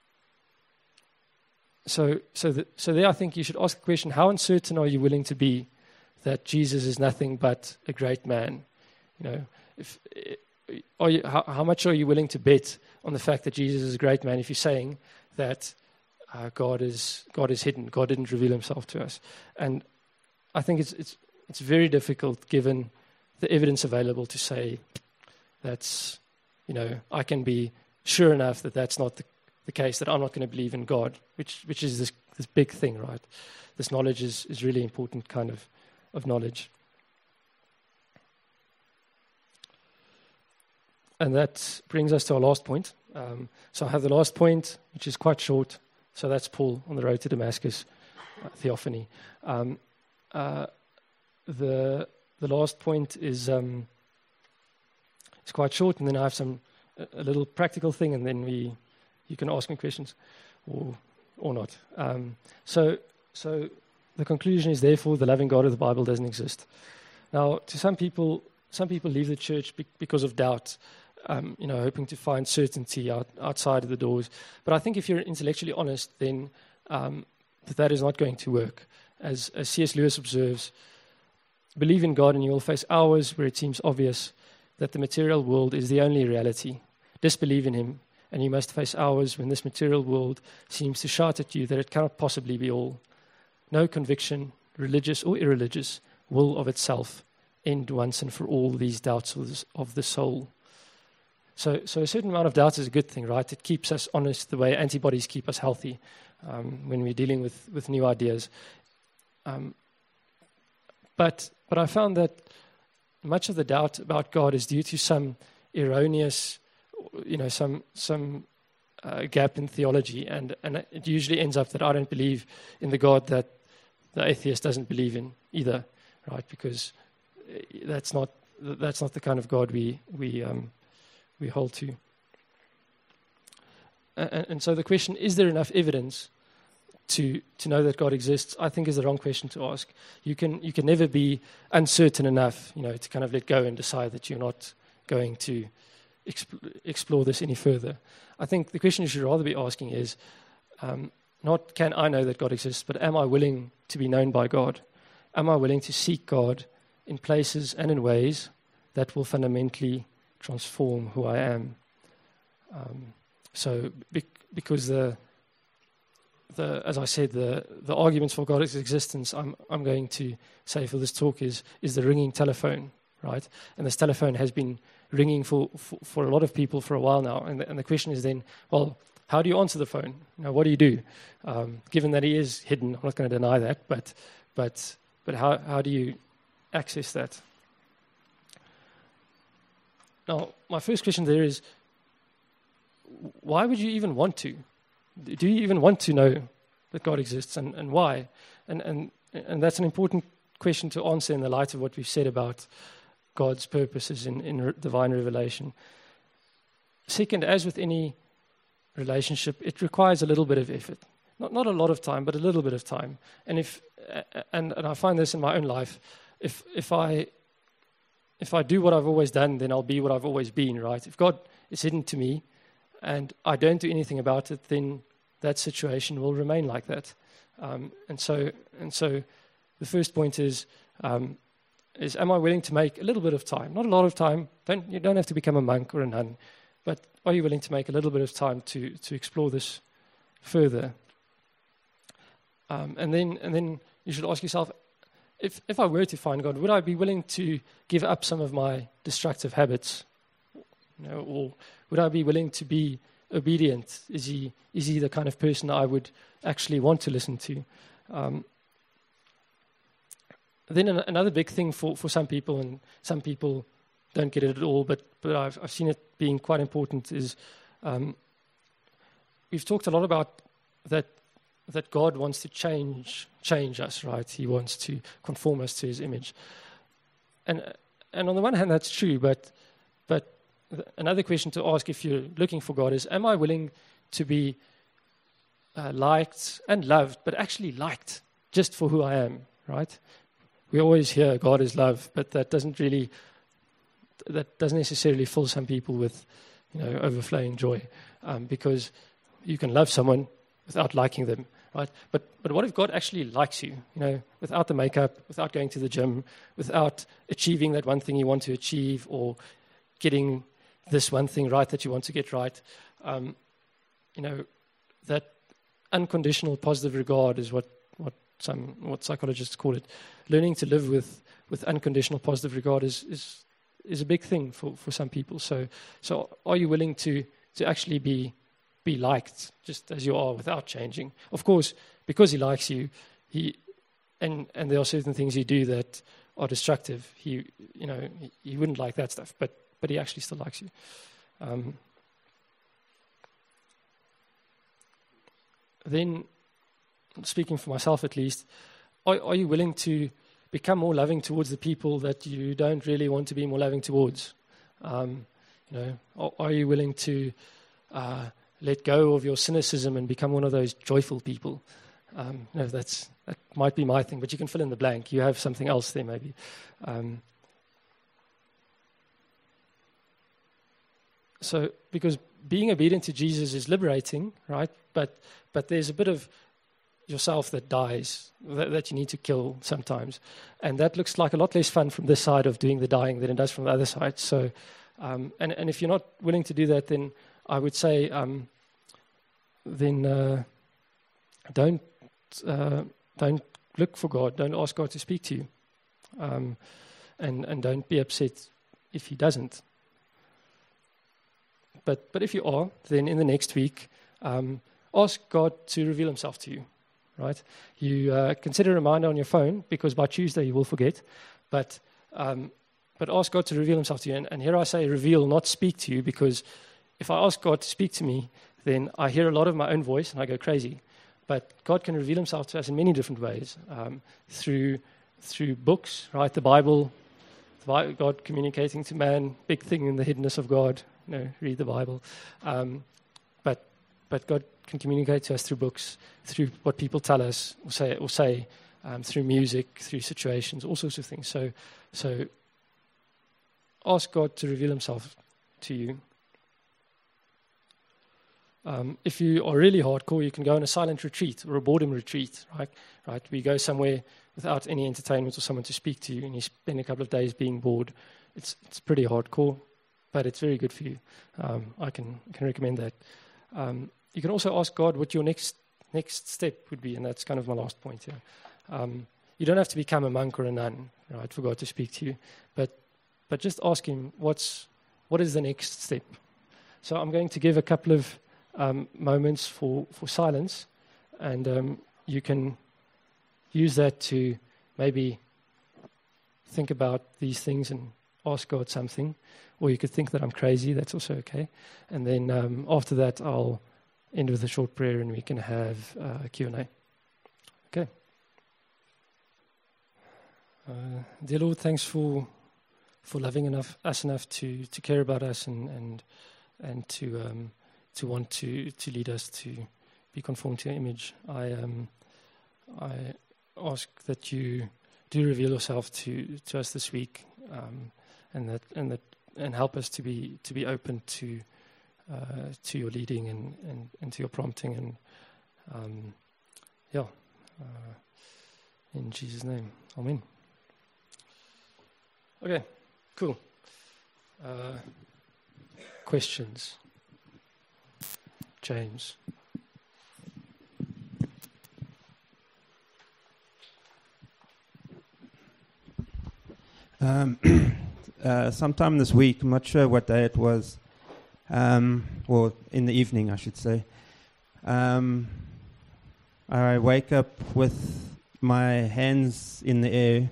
so so the, so there I think you should ask the question, how uncertain are you willing to be that Jesus is nothing but a great man? You know, if are you, how, how much are you willing to bet on the fact that Jesus is a great man if you're saying that uh, God is God is hidden, God didn't reveal himself to us? And I think it's it's it's very difficult given the evidence available to say that's, you know, I can be sure enough that that's not the, the case, that I'm not going to believe in God, which which is this this big thing, right? This knowledge is, is really important kind of, of knowledge. And that brings us to our last point. Um, so I have the last point, which is quite short. So that's Paul on the road to Damascus, uh, theophany. Um, uh, the the last point is um, is quite short, and then I have some a, a little practical thing, and then we you can ask me questions, or or not. Um, so so the conclusion is, therefore, the loving God of the Bible doesn't exist. Now, to some people, some people leave the church be- because of doubt. Um, you know, hoping to find certainty out, outside of the doors. But I think if you're intellectually honest, then um, that, that is not going to work. As, as C S Lewis observes, believe in God and you will face hours where it seems obvious that the material world is the only reality. Disbelieve in him, and you must face hours when this material world seems to shout at you that it cannot possibly be all. No conviction, religious or irreligious, will of itself end once and for all these doubts of, this, of the soul. So, so a certain amount of doubt is a good thing, right? It keeps us honest the way antibodies keep us healthy um, when we're dealing with, with new ideas. Um, but but I found that much of the doubt about God is due to some erroneous, you know, some some uh, gap in theology, and, and it usually ends up that I don't believe in the God that the atheist doesn't believe in either, right? Because that's not that's not the kind of God we we um, we hold to. And, and so the question, is there enough evidence to to know that God exists, I think is the wrong question to ask. You can you can never be uncertain enough, you know, to kind of let go and decide that you're not going to exp- explore this any further. I think the question you should rather be asking is um, not can I know that God exists, but am I willing to be known by God? Am I willing to seek God in places and in ways that will fundamentally transform who I am? Um, so, be- because the, the, as I said, the the arguments for God's existence, I'm I'm going to say for this talk is is the ringing telephone, right? And this telephone has been ringing for for, for a lot of people for a while now. And the, and the question is then, well, how do you answer the phone? Now, what do you do? Um, given that he is hidden, I'm not going to deny that, but but but how how do you access that? Now, my first question there is, why would you even want to? Do you even want to know that God exists, and, and why? And, and and that's an important question to answer in the light of what we've said about God's purposes in, in re- divine revelation. Second, as with any relationship, it requires a little bit of effort. Not not a lot of time, but a little bit of time. And if and, and I find this in my own life, if if I If I do what I've always done, then I'll be what I've always been, right? If God is hidden to me and I don't do anything about it, then that situation will remain like that. Um, and so and so the first point is, um, is am I willing to make a little bit of time? Not a lot of time. Don't, you don't have to become a monk or a nun. But are you willing to make a little bit of time to, to explore this further? Um, and then and then you should ask yourself, If if I were to find God, would I be willing to give up some of my destructive habits? You know, or would I be willing to be obedient? Is he is he the kind of person I would actually want to listen to? Um, then an, another big thing for, for some people, and some people don't get it at all, but but I've I've seen it being quite important, is um, we've talked a lot about that. that God wants to change change us, right? He wants to conform us to his image. And and on the one hand, that's true, but but th- another question to ask if you're looking for God is, am I willing to be uh, liked and loved, but actually liked just for who I am, right? We always hear God is love, but that doesn't really, that doesn't necessarily fill some people with, you know, overflowing joy, um, because you can love someone without liking them, right? But but what if God actually likes you, you know, without the makeup, without going to the gym, without achieving that one thing you want to achieve, or getting this one thing right that you want to get right? Um, you know, that unconditional positive regard is what, what some what psychologists call it. Learning to live with, with unconditional positive regard is, is is a big thing for, for some people. So so are you willing to to actually be be liked just as you are without changing? Of course, because he likes you, he and and there are certain things you do that are destructive. He you know he, he wouldn't like that stuff, but but he actually still likes you. Um, then, speaking for myself at least, are, are you willing to become more loving towards the people that you don't really want to be more loving towards? Um, you know, are, are you willing to uh, let go of your cynicism and become one of those joyful people? Um, you know, that's that might be my thing, but you can fill in the blank. You have something else there, maybe. Um, so, because being obedient to Jesus is liberating, right? But but there's a bit of yourself that dies, that, that you need to kill sometimes. And that looks like a lot less fun from this side of doing the dying than it does from the other side. So, um, and, and if you're not willing to do that, then I would say, um, then uh, don't uh, don't look for God. Don't ask God to speak to you. Um, and, and don't be upset if he doesn't. But but if you are, then in the next week, um, ask God to reveal himself to you. Right? You uh, can set a reminder on your phone, because by Tuesday you will forget. But um, but ask God to reveal himself to you. And, and here I say reveal, not speak to you, because if I ask God to speak to me, then I hear a lot of my own voice and I go crazy. But God can reveal himself to us in many different ways, um, through through books, right? The Bible, the Bible, God communicating to man, big thing in the hiddenness of God. You know, read the Bible. Um, but but God can communicate to us through books, through what people tell us or say, or say um, through music, through situations, all sorts of things. So, so ask God to reveal himself to you. Um, if you are really hardcore, you can go on a silent retreat or a boredom retreat, right? Right? We go somewhere without any entertainment or someone to speak to you, and you spend a couple of days being bored. It's it's pretty hardcore, but it's very good for you. Um, I can can recommend that. Um, You can also ask God what your next next step would be, and that's kind of my last point here. Um, you don't have to become a monk or a nun, right, for God to speak to you, but but just ask him what's what is the next step. So I'm going to give a couple of um, moments for, for silence, and um, you can use that to maybe think about these things and ask God something, or you could think that I'm crazy. That's also okay. And then um, after that, I'll end with a short prayer, and we can have uh, a Q and A. Okay. Uh, dear Lord, thanks for for loving enough us enough to, to care about us and and and to um, to want to, to lead us to be conformed to your image. I um I ask that you do reveal yourself to, to us this week, um, and that and that and help us to be to be open to. Uh, to your leading and, and, and to your prompting, and um, yeah, uh, in Jesus' name, Amen. Okay, cool. Uh, questions? James. Um, uh, sometime this week, I'm not sure what day it was. Um, or in the evening, I should say. Um, I wake up with my hands in the air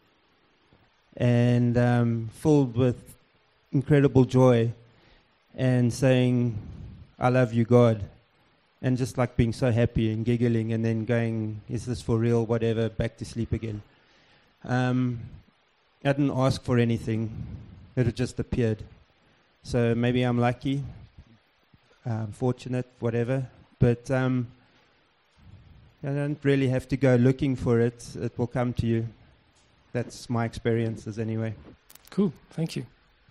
and um, filled with incredible joy and saying, I love you, God. And just like being so happy and giggling and then going, is this for real, whatever, back to sleep again. Um, I didn't ask for anything. It had just appeared. So maybe I'm lucky, um, fortunate, whatever. But um, I don't really have to go looking for it. It will come to you. That's my experiences anyway. Cool, thank you.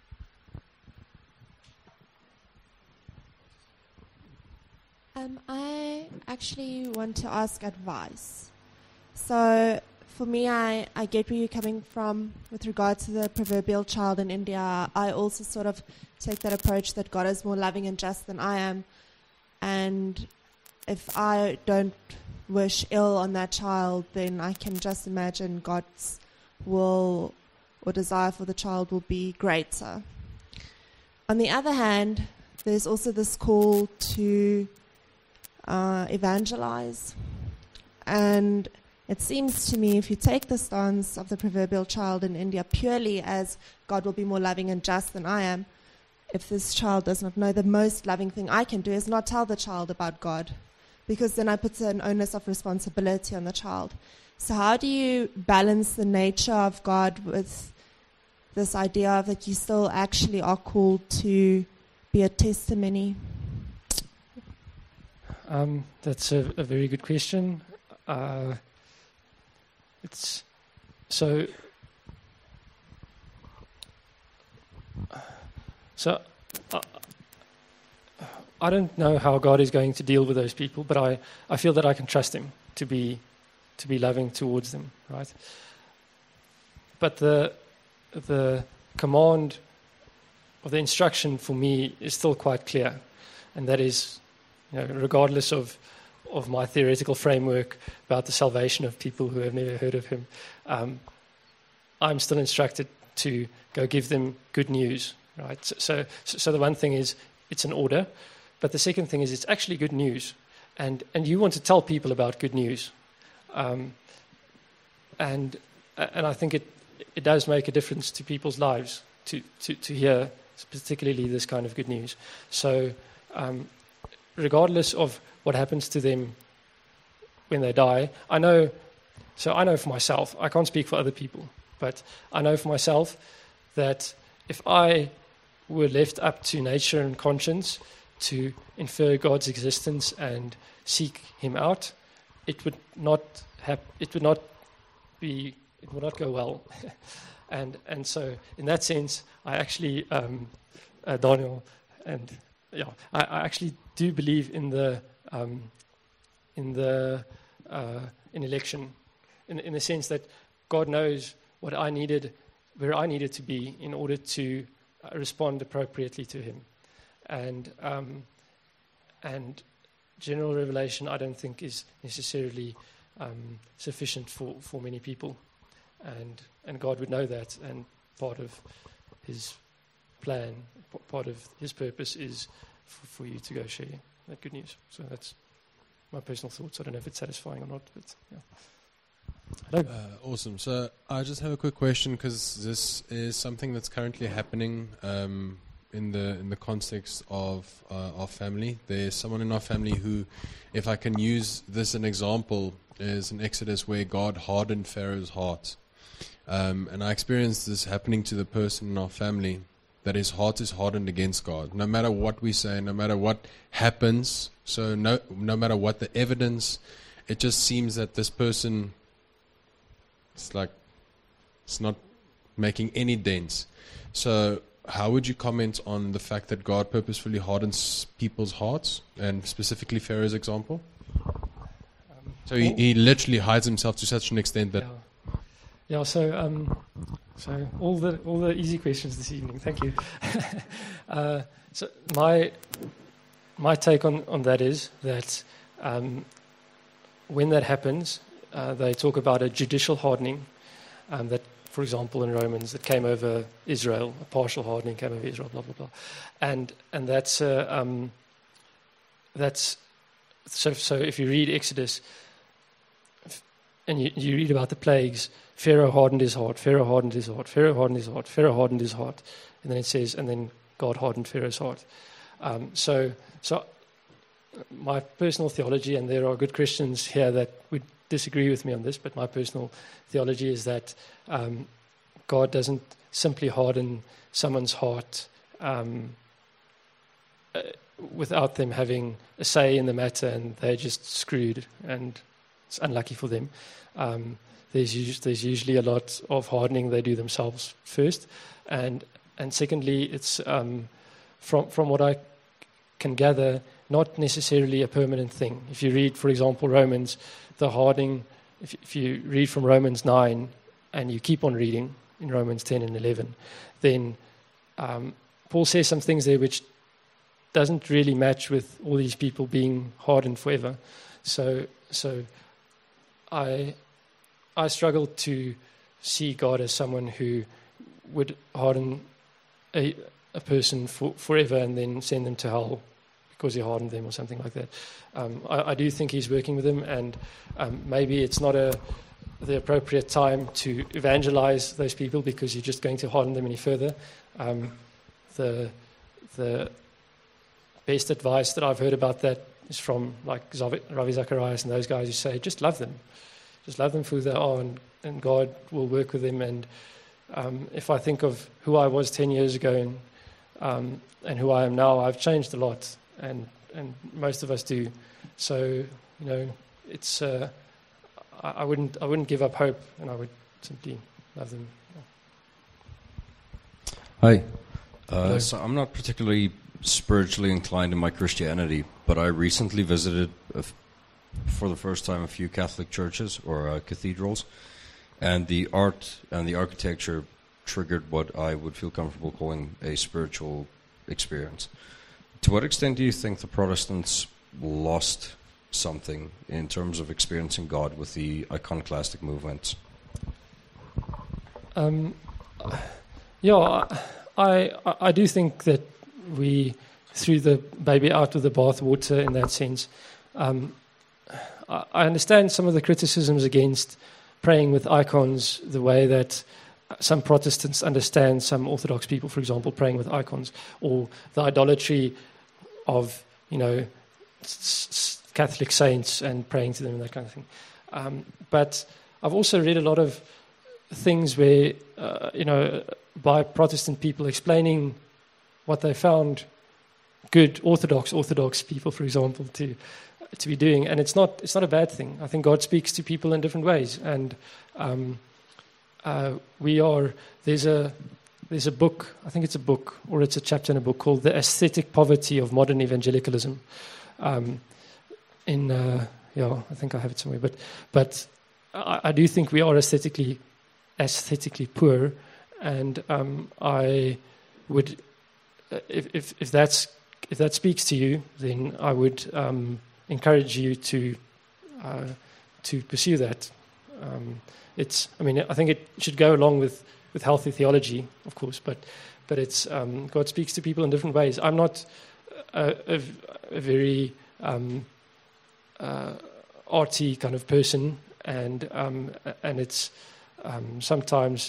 Um, I actually want to ask advice. So for me, I, I get where you're coming from with regard to the proverbial child in India. I also sort of take that approach that God is more loving and just than I am. And if I don't wish ill on that child, then I can just imagine God's will or desire for the child will be greater. On the other hand, there's also this call to uh, evangelize. And it seems to me, if you take the stance of the proverbial child in India purely as God will be more loving and just than I am, if this child does not know, the most loving thing I can do is not tell the child about God, because then I put an onus of responsibility on the child. So how do you balance the nature of God with this idea of that you still actually are called to be a testimony? Um, that's a, a very good question. Uh, it's so. So, uh, I don't know how God is going to deal with those people, but I, I feel that I can trust Him to be to be loving towards them, right? But the the command or the instruction for me is still quite clear, and that is, you know, regardless of of my theoretical framework about the salvation of people who have never heard of Him, um, I'm still instructed to go give them good news, right? So, so, so the one thing is it's an order, but the second thing is it's actually good news, and and you want to tell people about good news, um, and and I think it it does make a difference to people's lives to to to hear particularly this kind of good news. So, um, regardless of what happens to them when they die, I know. So I know for myself. I can't speak for other people, but I know for myself that if I were left up to nature and conscience to infer God's existence and seek Him out, it would not have. It would not be. It would not go well. and and so in that sense, I actually, um, uh, Daniel, and yeah, I, I actually do believe in the um, in the uh, in election, in in the sense that God knows what I needed, where I needed to be in order to uh, respond appropriately to Him, and um, and general revelation I don't think is necessarily um, sufficient for, for many people, and and God would know that, and part of His plan, p- part of His purpose is for, for you to go share that good news. So that's my personal thoughts. I don't know if it's satisfying or not, but yeah. Hello. Uh, awesome. So I just have a quick question, because this is something that's currently happening um, in the in the context of uh, our family. There's someone in our family who, if I can use this as an example, is in Exodus where God hardened Pharaoh's heart. Um, and I experienced this happening to the person in our family, that his heart is hardened against God. No matter what we say, no matter what happens, so no, no matter what the evidence, it just seems that this person, it's like, it's not making any dents. So how would you comment on the fact that God purposefully hardens people's hearts, and specifically Pharaoh's example? Um, So he, he literally hides himself to such an extent that... Yeah. Yeah, so um, so all the all the easy questions this evening. Thank you. uh, so my my take on, on that is that um, when that happens, uh, they talk about a judicial hardening. Um, that, for example, in Romans, that came over Israel, a partial hardening came over Israel, blah blah blah, and and that's uh, um, that's so so. If you read Exodus and you, you read about the plagues, Pharaoh hardened his heart, Pharaoh hardened his heart, Pharaoh hardened his heart, Pharaoh hardened his heart. And then it says, and then God hardened Pharaoh's heart. Um, so so my personal theology, and there are good Christians here that would disagree with me on this, but my personal theology is that um, God doesn't simply harden someone's heart um, uh, without them having a say in the matter, and they're just screwed, and it's unlucky for them. Um, there's, us- there's usually a lot of hardening they do themselves first, and and secondly, it's um, from from what I can gather, not necessarily a permanent thing. If you read, for example, Romans, the hardening. If, if you read from Romans nine and you keep on reading in Romans ten and eleven, then um, Paul says some things there which doesn't really match with all these people being hardened forever. So, so I I struggle to see God as someone who would harden a a person for, forever and then send them to hell because he hardened them or something like that. Um, I, I do think he's working with them, and um, maybe it's not a the appropriate time to evangelize those people because you're just going to harden them any further. Um, the the best advice that I've heard about that is from like Zavi- Ravi Zacharias and those guys who say, just love them. Just love them for who they are, and, and God will work with them. And um, if I think of who I was ten years ago and um, and who I am now, I've changed a lot, and, and most of us do. So, you know, it's uh, I, I wouldn't I wouldn't give up hope, and I would simply love them. Hi. Uh, Hello. so I'm not particularly spiritually inclined in my Christianity, but I recently visited a f- for the first time a few Catholic churches or uh, cathedrals, and the art and the architecture triggered what I would feel comfortable calling a spiritual experience. To what extent do you think the Protestants lost something in terms of experiencing God with the iconoclastic movements? Um, yeah, I, I I do think that we threw the baby out with the bathwater in that sense. Um, I I understand some of the criticisms against praying with icons, the way that some Protestants understand some Orthodox people, for example, praying with icons, or the idolatry of, you know, s- s- Catholic saints and praying to them and that kind of thing. Um, but I've also read a lot of things where, uh, you know, by Protestant people explaining what they found good Orthodox Orthodox people, for example, to to be doing, and it's not it's not a bad thing. I think God speaks to people in different ways, and um, uh, we are there's a there's a book, I think it's a book or it's a chapter in a book called "The Aesthetic Poverty of Modern Evangelicalism." Um, in uh, yeah, I think I have it somewhere, but but I, I do think we are aesthetically aesthetically poor, and um, I would if, if if that's if that speaks to you, then I would um, encourage you to uh, to pursue that. Um, it's, I mean, I think it should go along with, with healthy theology, of course, but but it's um, God speaks to people in different ways. I'm not a, a, a very um, uh, arty kind of person, and um, and it's um, sometimes.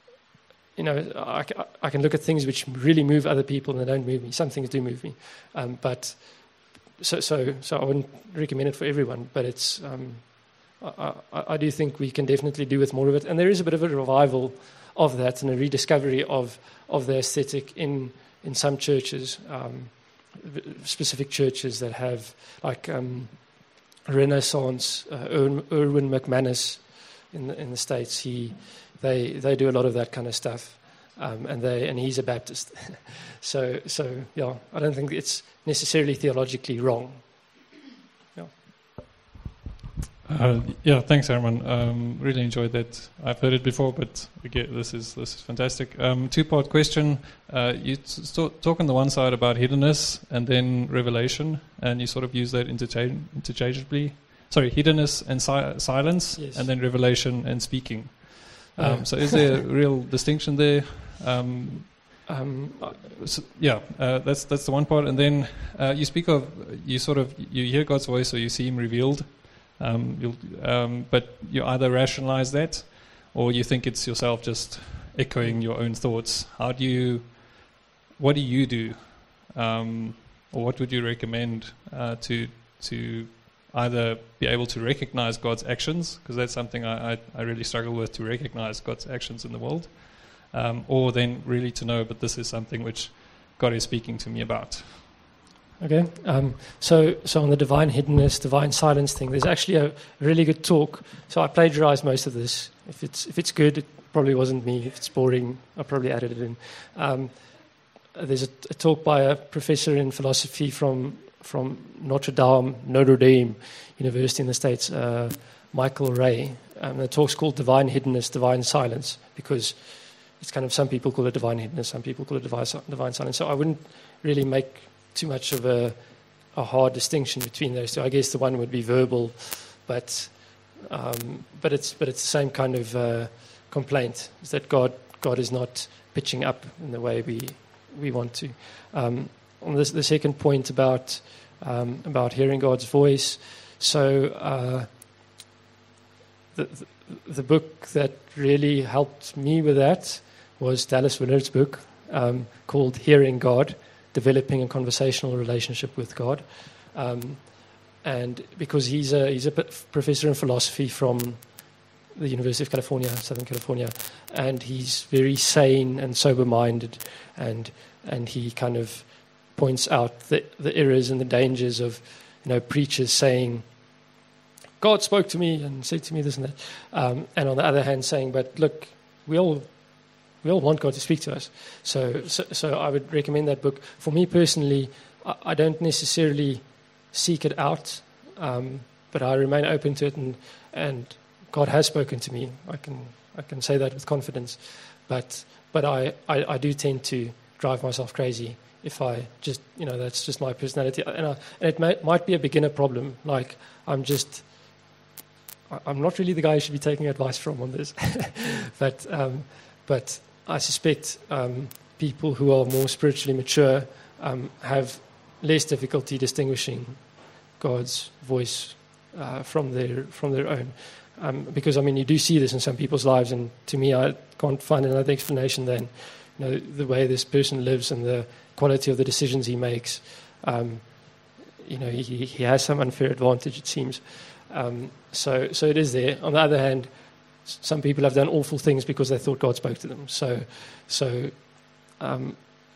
You know, I, I can look at things which really move other people and they don't move me. Some things do move me, um, but so so so I wouldn't recommend it for everyone. But it's um, I, I, I do think we can definitely do with more of it, and there is a bit of a revival of that and a rediscovery of of the aesthetic in in some churches, um, specific churches that have like um, Renaissance. Uh, Erwin, Erwin McManus in the, in the States, he. They they do a lot of that kind of stuff, um, and they and he's a Baptist, so so yeah, I don't think it's necessarily theologically wrong. Yeah. Uh, yeah, thanks, Herman. Um, really enjoyed that. I've heard it before, but again, this is this is fantastic. Um, two-part question. Uh, you t- talk on the one side about hiddenness and then revelation, and you sort of use that interchange- interchangeably. Sorry, hiddenness and si- silence, Yes. and then revelation and speaking. Um, so is there a real distinction there? Um, Um, so, yeah, uh, that's that's the one part. And then uh, you speak of, you sort of, you hear God's voice or you see him revealed, um, you'll, um, but you either rationalize that or you think it's yourself just echoing your own thoughts. How do you, what do you do? Um, or what would you recommend uh, to to either be able to recognize God's actions, because that's something I, I, I really struggle with, to recognize God's actions in the world, um, or then really to know, but this is something which God is speaking to me about. Okay, um, so so on the divine hiddenness, divine silence thing, there's actually a really good talk. So I plagiarized most of this. If it's if it's good, it probably wasn't me. If it's boring, I probably added it in. Um, there's a, a talk by a professor in philosophy from from Notre Dame, Notre Dame University in the States, uh, Michael Ray. Um, the talk's called Divine Hiddenness, Divine Silence, because it's kind of, some people call it divine hiddenness, some people call it divine, divine silence. So I wouldn't really make too much of a, a hard distinction between those two. I guess the one would be verbal, but um, but it's but it's the same kind of uh, complaint, is that God God is not pitching up in the way we we want to. Um, on this, the second point about um, about hearing God's voice, so uh, the, the the book that really helped me with that was Dallas Willard's book um, called Hearing God, Developing a Conversational Relationship with God. Um, and because he's a, he's a p- professor in philosophy from the University of California, Southern California, and he's very sane and sober-minded, and and he kind of points out the, the errors and the dangers of, you know, preachers saying, God spoke to me and said to me this and that, um, and on the other hand saying, but look, we all we all want God to speak to us. So, so, so I would recommend that book. For me personally, I, I don't necessarily seek it out, um, but I remain open to it, and and God has spoken to me. I can I can say that with confidence, but but I, I, I do tend to drive myself crazy if I just, you know, that's just my personality, and, I, and it may, might be a beginner problem. Like I'm just I'm not really the guy you should be taking advice from on this, but um, but I suspect um, people who are more spiritually mature um, have less difficulty distinguishing God's voice uh, from their from their own, um, because I mean you do see this in some people's lives, and to me I can't find another explanation than, you know, the way this person lives and the quality of the decisions he makes. Um, you know, he he has some unfair advantage, it seems. Um, so, so it is there. On the other hand, some people have done awful things because they thought God spoke to them. So, so um,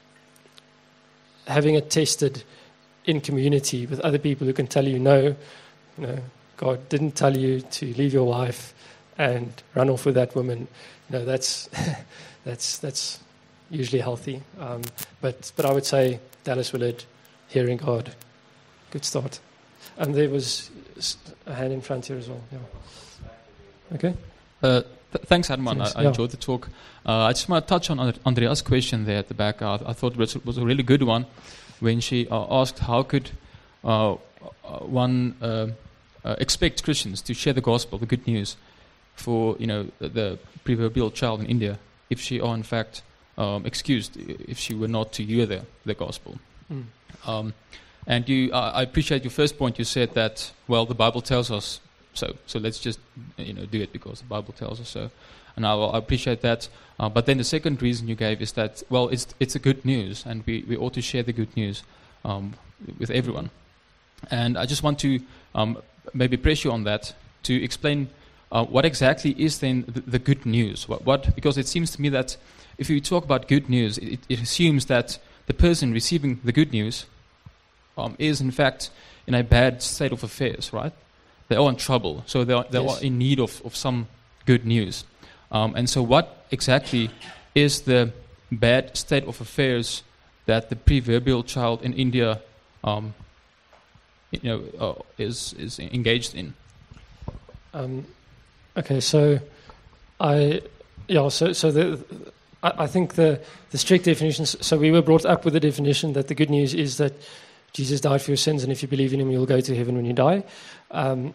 having it tested in community with other people who can tell you, no, you know, God didn't tell you to leave your wife and run off with that woman. You know, that's that's that's usually healthy. Um, but but I would say Dallas Willard, Hearing God, good start. And there was a hand in front here as well. Yeah. Okay. Uh, th- thanks, Herman. Thanks. I, I Yeah. enjoyed the talk. Uh, I just want to touch on And- Andrea's question there at the back. Uh, I thought it was, was a really good one when she uh, asked how could uh, uh, one uh, uh, expect Christians to share the gospel, the good news, for, you know, the, the proverbial child in India, if she are in fact um, excused, if she were not to hear the, the gospel. Mm. Um, and you, uh, I appreciate your first point. You said that, well, the Bible tells us so, so let's just, you know, do it because the Bible tells us so. And I, I appreciate that. Uh, but then the second reason you gave is that, well, it's it's a good news, and we, we ought to share the good news um, with everyone. And I just want to um, maybe press you on that to explain uh, what exactly is then the, the good news. What, what because it seems to me that if you talk about good news, it, it assumes that the person receiving the good news um, is in fact in a bad state of affairs, right? They are in trouble, so they are, they Yes. are in need of, of some good news. Um, and so what exactly is the bad state of affairs that the proverbial child in India um, you know, uh, is, is engaged in? Um, okay, so I, yeah, so so the, I, I think the the strict definitions. So we were brought up with the definition that the good news is that Jesus died for your sins, and if you believe in Him, you'll go to heaven when you die. Um,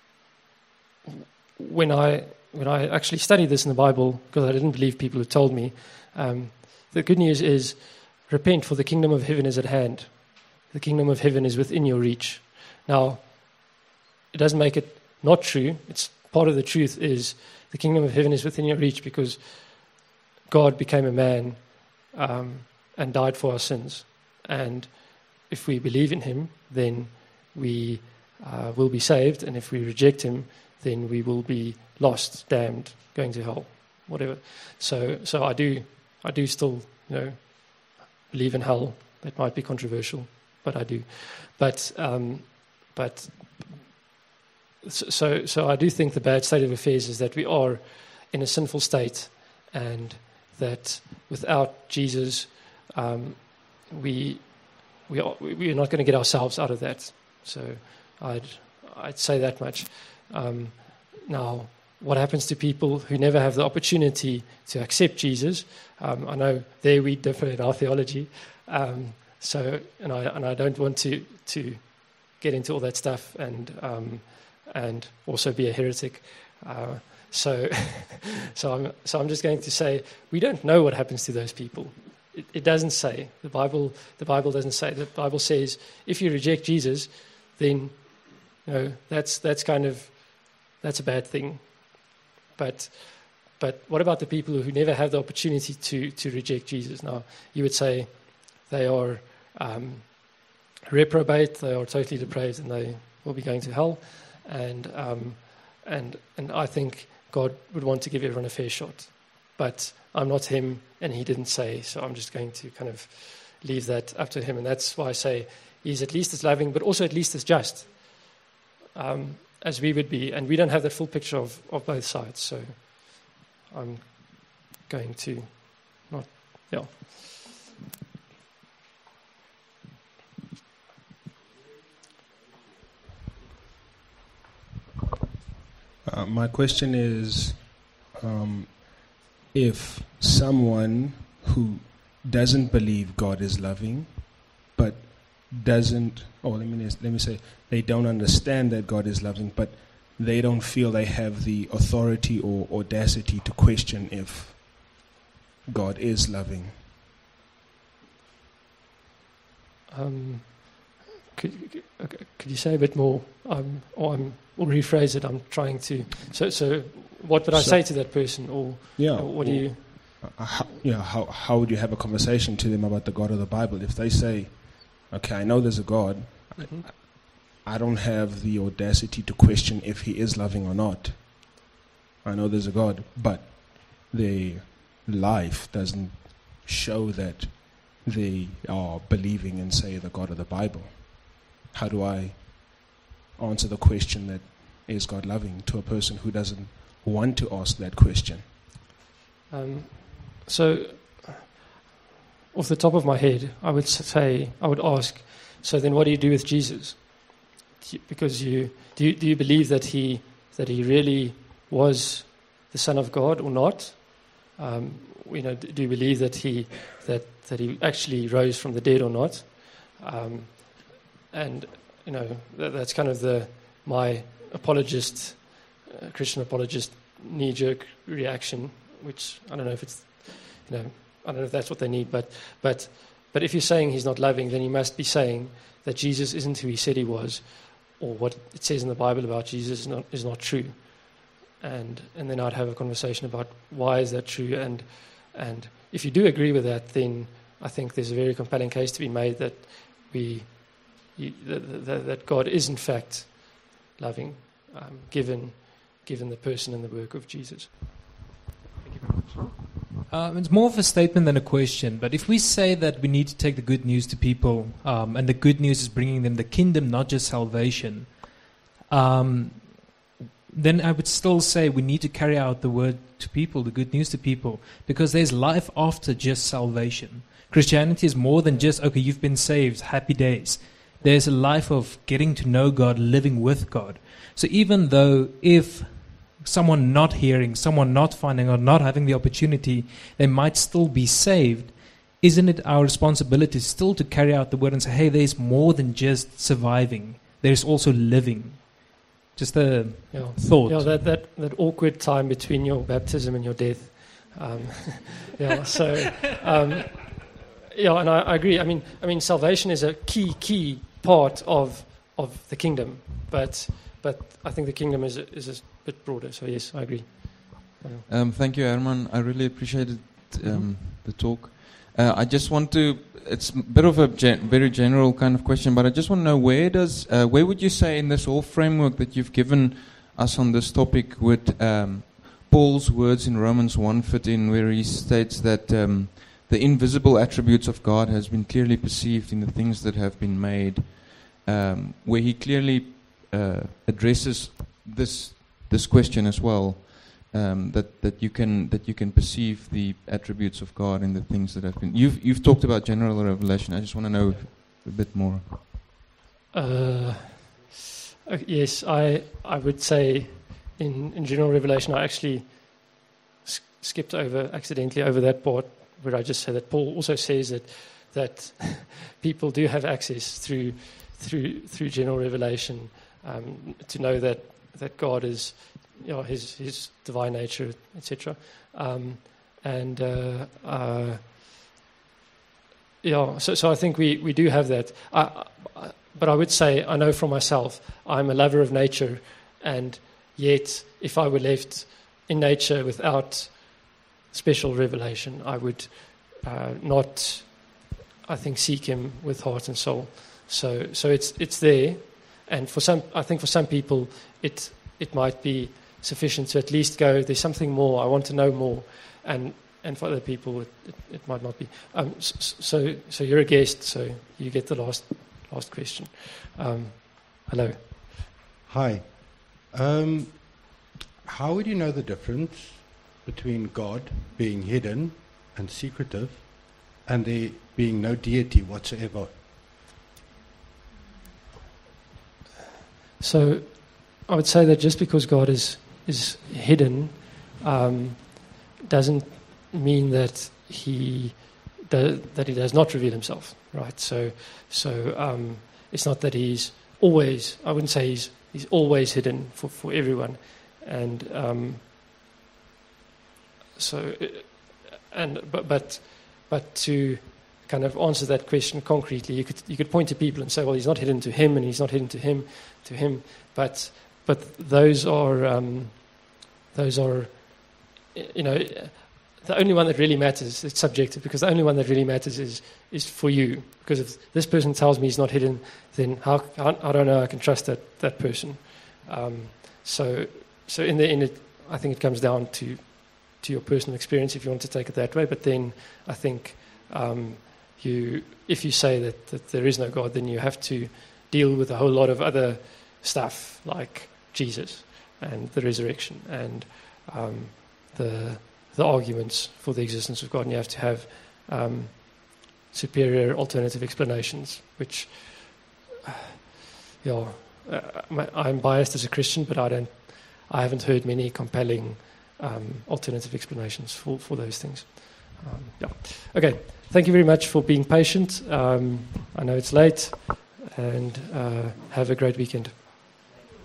when I when I actually studied this in the Bible, because I didn't believe people who told me, um, the good news is repent, for the kingdom of heaven is at hand. The kingdom of heaven is within your reach. Now, it doesn't make it not true. It's part of the truth is the kingdom of heaven is within your reach because God became a man um, and died for our sins. And if we believe in Him, then we uh, will be saved. And if we reject Him, then we will be lost, damned, going to hell, whatever. So, so I do, I do still, you know, believe in hell. That might be controversial, but I do. But um, but so so I do think the bad state of affairs is that we are in a sinful state, and that without Jesus, um, we we are we are not going to get ourselves out of that. So I'd I'd say that much. Um, now, what happens to people who never have the opportunity to accept Jesus? Um, I know there we differ in our theology. Um, so, and I and I don't want to to get into all that stuff and um, and also be a heretic. Uh, so, so I'm so I'm just going to say we don't know what happens to those people. It, it doesn't say. The Bible the Bible doesn't say. The Bible says if you reject Jesus, then you know that's that's kind of that's a bad thing. But but what about the people who never have the opportunity to to reject Jesus? Now you would say they are um, reprobate, they are totally depraved, and they will be going to hell. And um, and and I think God would want to give everyone a fair shot. But I'm not him, and he didn't say, so I'm just going to kind of leave that up to him. And that's why I say he's at least as loving, but also at least as just um, as we would be. And we don't have the full picture of, of both sides. So I'm going to not, yeah. Uh, my question is, um, if someone who doesn't believe God is loving, but doesn't, oh, let me let me say, they don't understand that God is loving, but they don't feel they have the authority or audacity to question if God is loving. Um, could, could, could you say a bit more? Um, or I'm, or rephrase it. I'm trying to. So, so what would I so, say to that person? Or, yeah, or what do you? Uh, how, yeah, how how would you have a conversation to them about the God of the Bible if they say, "Okay, I know there's a God. Mm-hmm. I, I don't have the audacity to question if He is loving or not. I know there's a God, but their life doesn't show that they are believing in, say, the God of the Bible. How do I answer the question that is God loving to a person who doesn't want to ask that question?" Um, so, off the top of my head, I would say, I would ask, so then what do you do with Jesus? Because you do you, do you believe that he that he really was the Son of God or not? Um, you know, do you believe that he that that he actually rose from the dead or not? Um, and you know, that, that's kind of the my apologist, uh, Christian apologist, knee-jerk reaction. Which I don't know if it's, you know, I don't know if that's what they need. But but but if you're saying he's not loving, then you must be saying that Jesus isn't who he said he was, or what it says in the Bible about Jesus is not is not true. And and then I'd have a conversation about why is that true, and and if you do agree with that, then I think there's a very compelling case to be made that we you, that, that, that God is in fact loving, um, given given the person and the work of Jesus. Thank you very much. Um, it's more of a statement than a question, but if we say that we need to take the good news to people, um, and the good news is bringing them the kingdom, not just salvation, um, then I would still say we need to carry out the word to people, the good news to people, because there's life after just salvation. Christianity is more than just, okay, you've been saved, happy days. There's a life of getting to know God, living with God. So even though if someone not hearing, someone not finding or not having the opportunity, they might still be saved, isn't it our responsibility still to carry out the word and say, hey, there's more than just surviving. There's also living. Just a yeah. thought. Yeah, that, that, that awkward time between your baptism and your death. Um, yeah, so, um, yeah, and I, I agree. I mean, I mean, salvation is a key, key part of of the kingdom, but but I think the kingdom is a, is a bit broader. So yes, I agree. Yeah. Um, thank you, Herman. I really appreciated um, the talk. Uh, I just want to. It's a bit of a gen- very general kind of question, but I just want to know where does uh, where would you say in this whole framework that you've given us on this topic would um, Paul's words in Romans one fit in, where he states that um, the invisible attributes of God has been clearly perceived in the things that have been made, um, where he clearly uh, addresses this this question as well, um, that that you can that you can perceive the attributes of God in the things that have been. You've you've talked about general revelation. I just want to know a bit more. Uh, uh, yes, I I would say in, in general revelation I actually s- skipped over accidentally over that part where I just said that Paul also says that that people do have access through through through general revelation um, to know that, that God is, you know, his his divine nature, et cetera. Um, and uh, uh, yeah, so so I think we, we do have that. I, I, but I would say I know from myself I'm a lover of nature, and yet if I were left in nature without special revelation, I would uh, not, I think, seek him with heart and soul. So, so it's it's there, and for some, I think for some people, it it might be sufficient to at least go, there's something more. I want to know more, and and for other people, it, it, it might not be. Um, so, so you're a guest, so you get the last last question. Um, hello. Hi. Um, how would you know the difference between God being hidden and secretive, and there being no deity whatsoever? So, I would say that just because God is is hidden, um, doesn't mean that he do, that he does not reveal himself, right? So, so um, it's not that he's always. I wouldn't say he's he's always hidden for, for everyone, and um, so and but but but to kind of answer that question concretely, you could you could point to people and say, well, he's not hidden to him, and he's not hidden to him, to him. But but those are um, those are, you know, the only one that really matters. It's subjective, because the only one that really matters is is for you. Because if this person tells me he's not hidden, then how, how I don't know I can trust that that person. Um, so so in the end, it, I think it comes down to to your personal experience, if you want to take it that way. But then I think. Um, You, if you say that, that there is no God, then you have to deal with a whole lot of other stuff like Jesus and the resurrection and um, the the arguments for the existence of God, and you have to have um, superior alternative explanations. Which, uh, yeah, uh, I'm biased as a Christian, but I don't, I haven't heard many compelling um, alternative explanations for, for those things. Um, yeah. Okay. Thank you very much for being patient. Um, I know it's late, and uh, have a great weekend.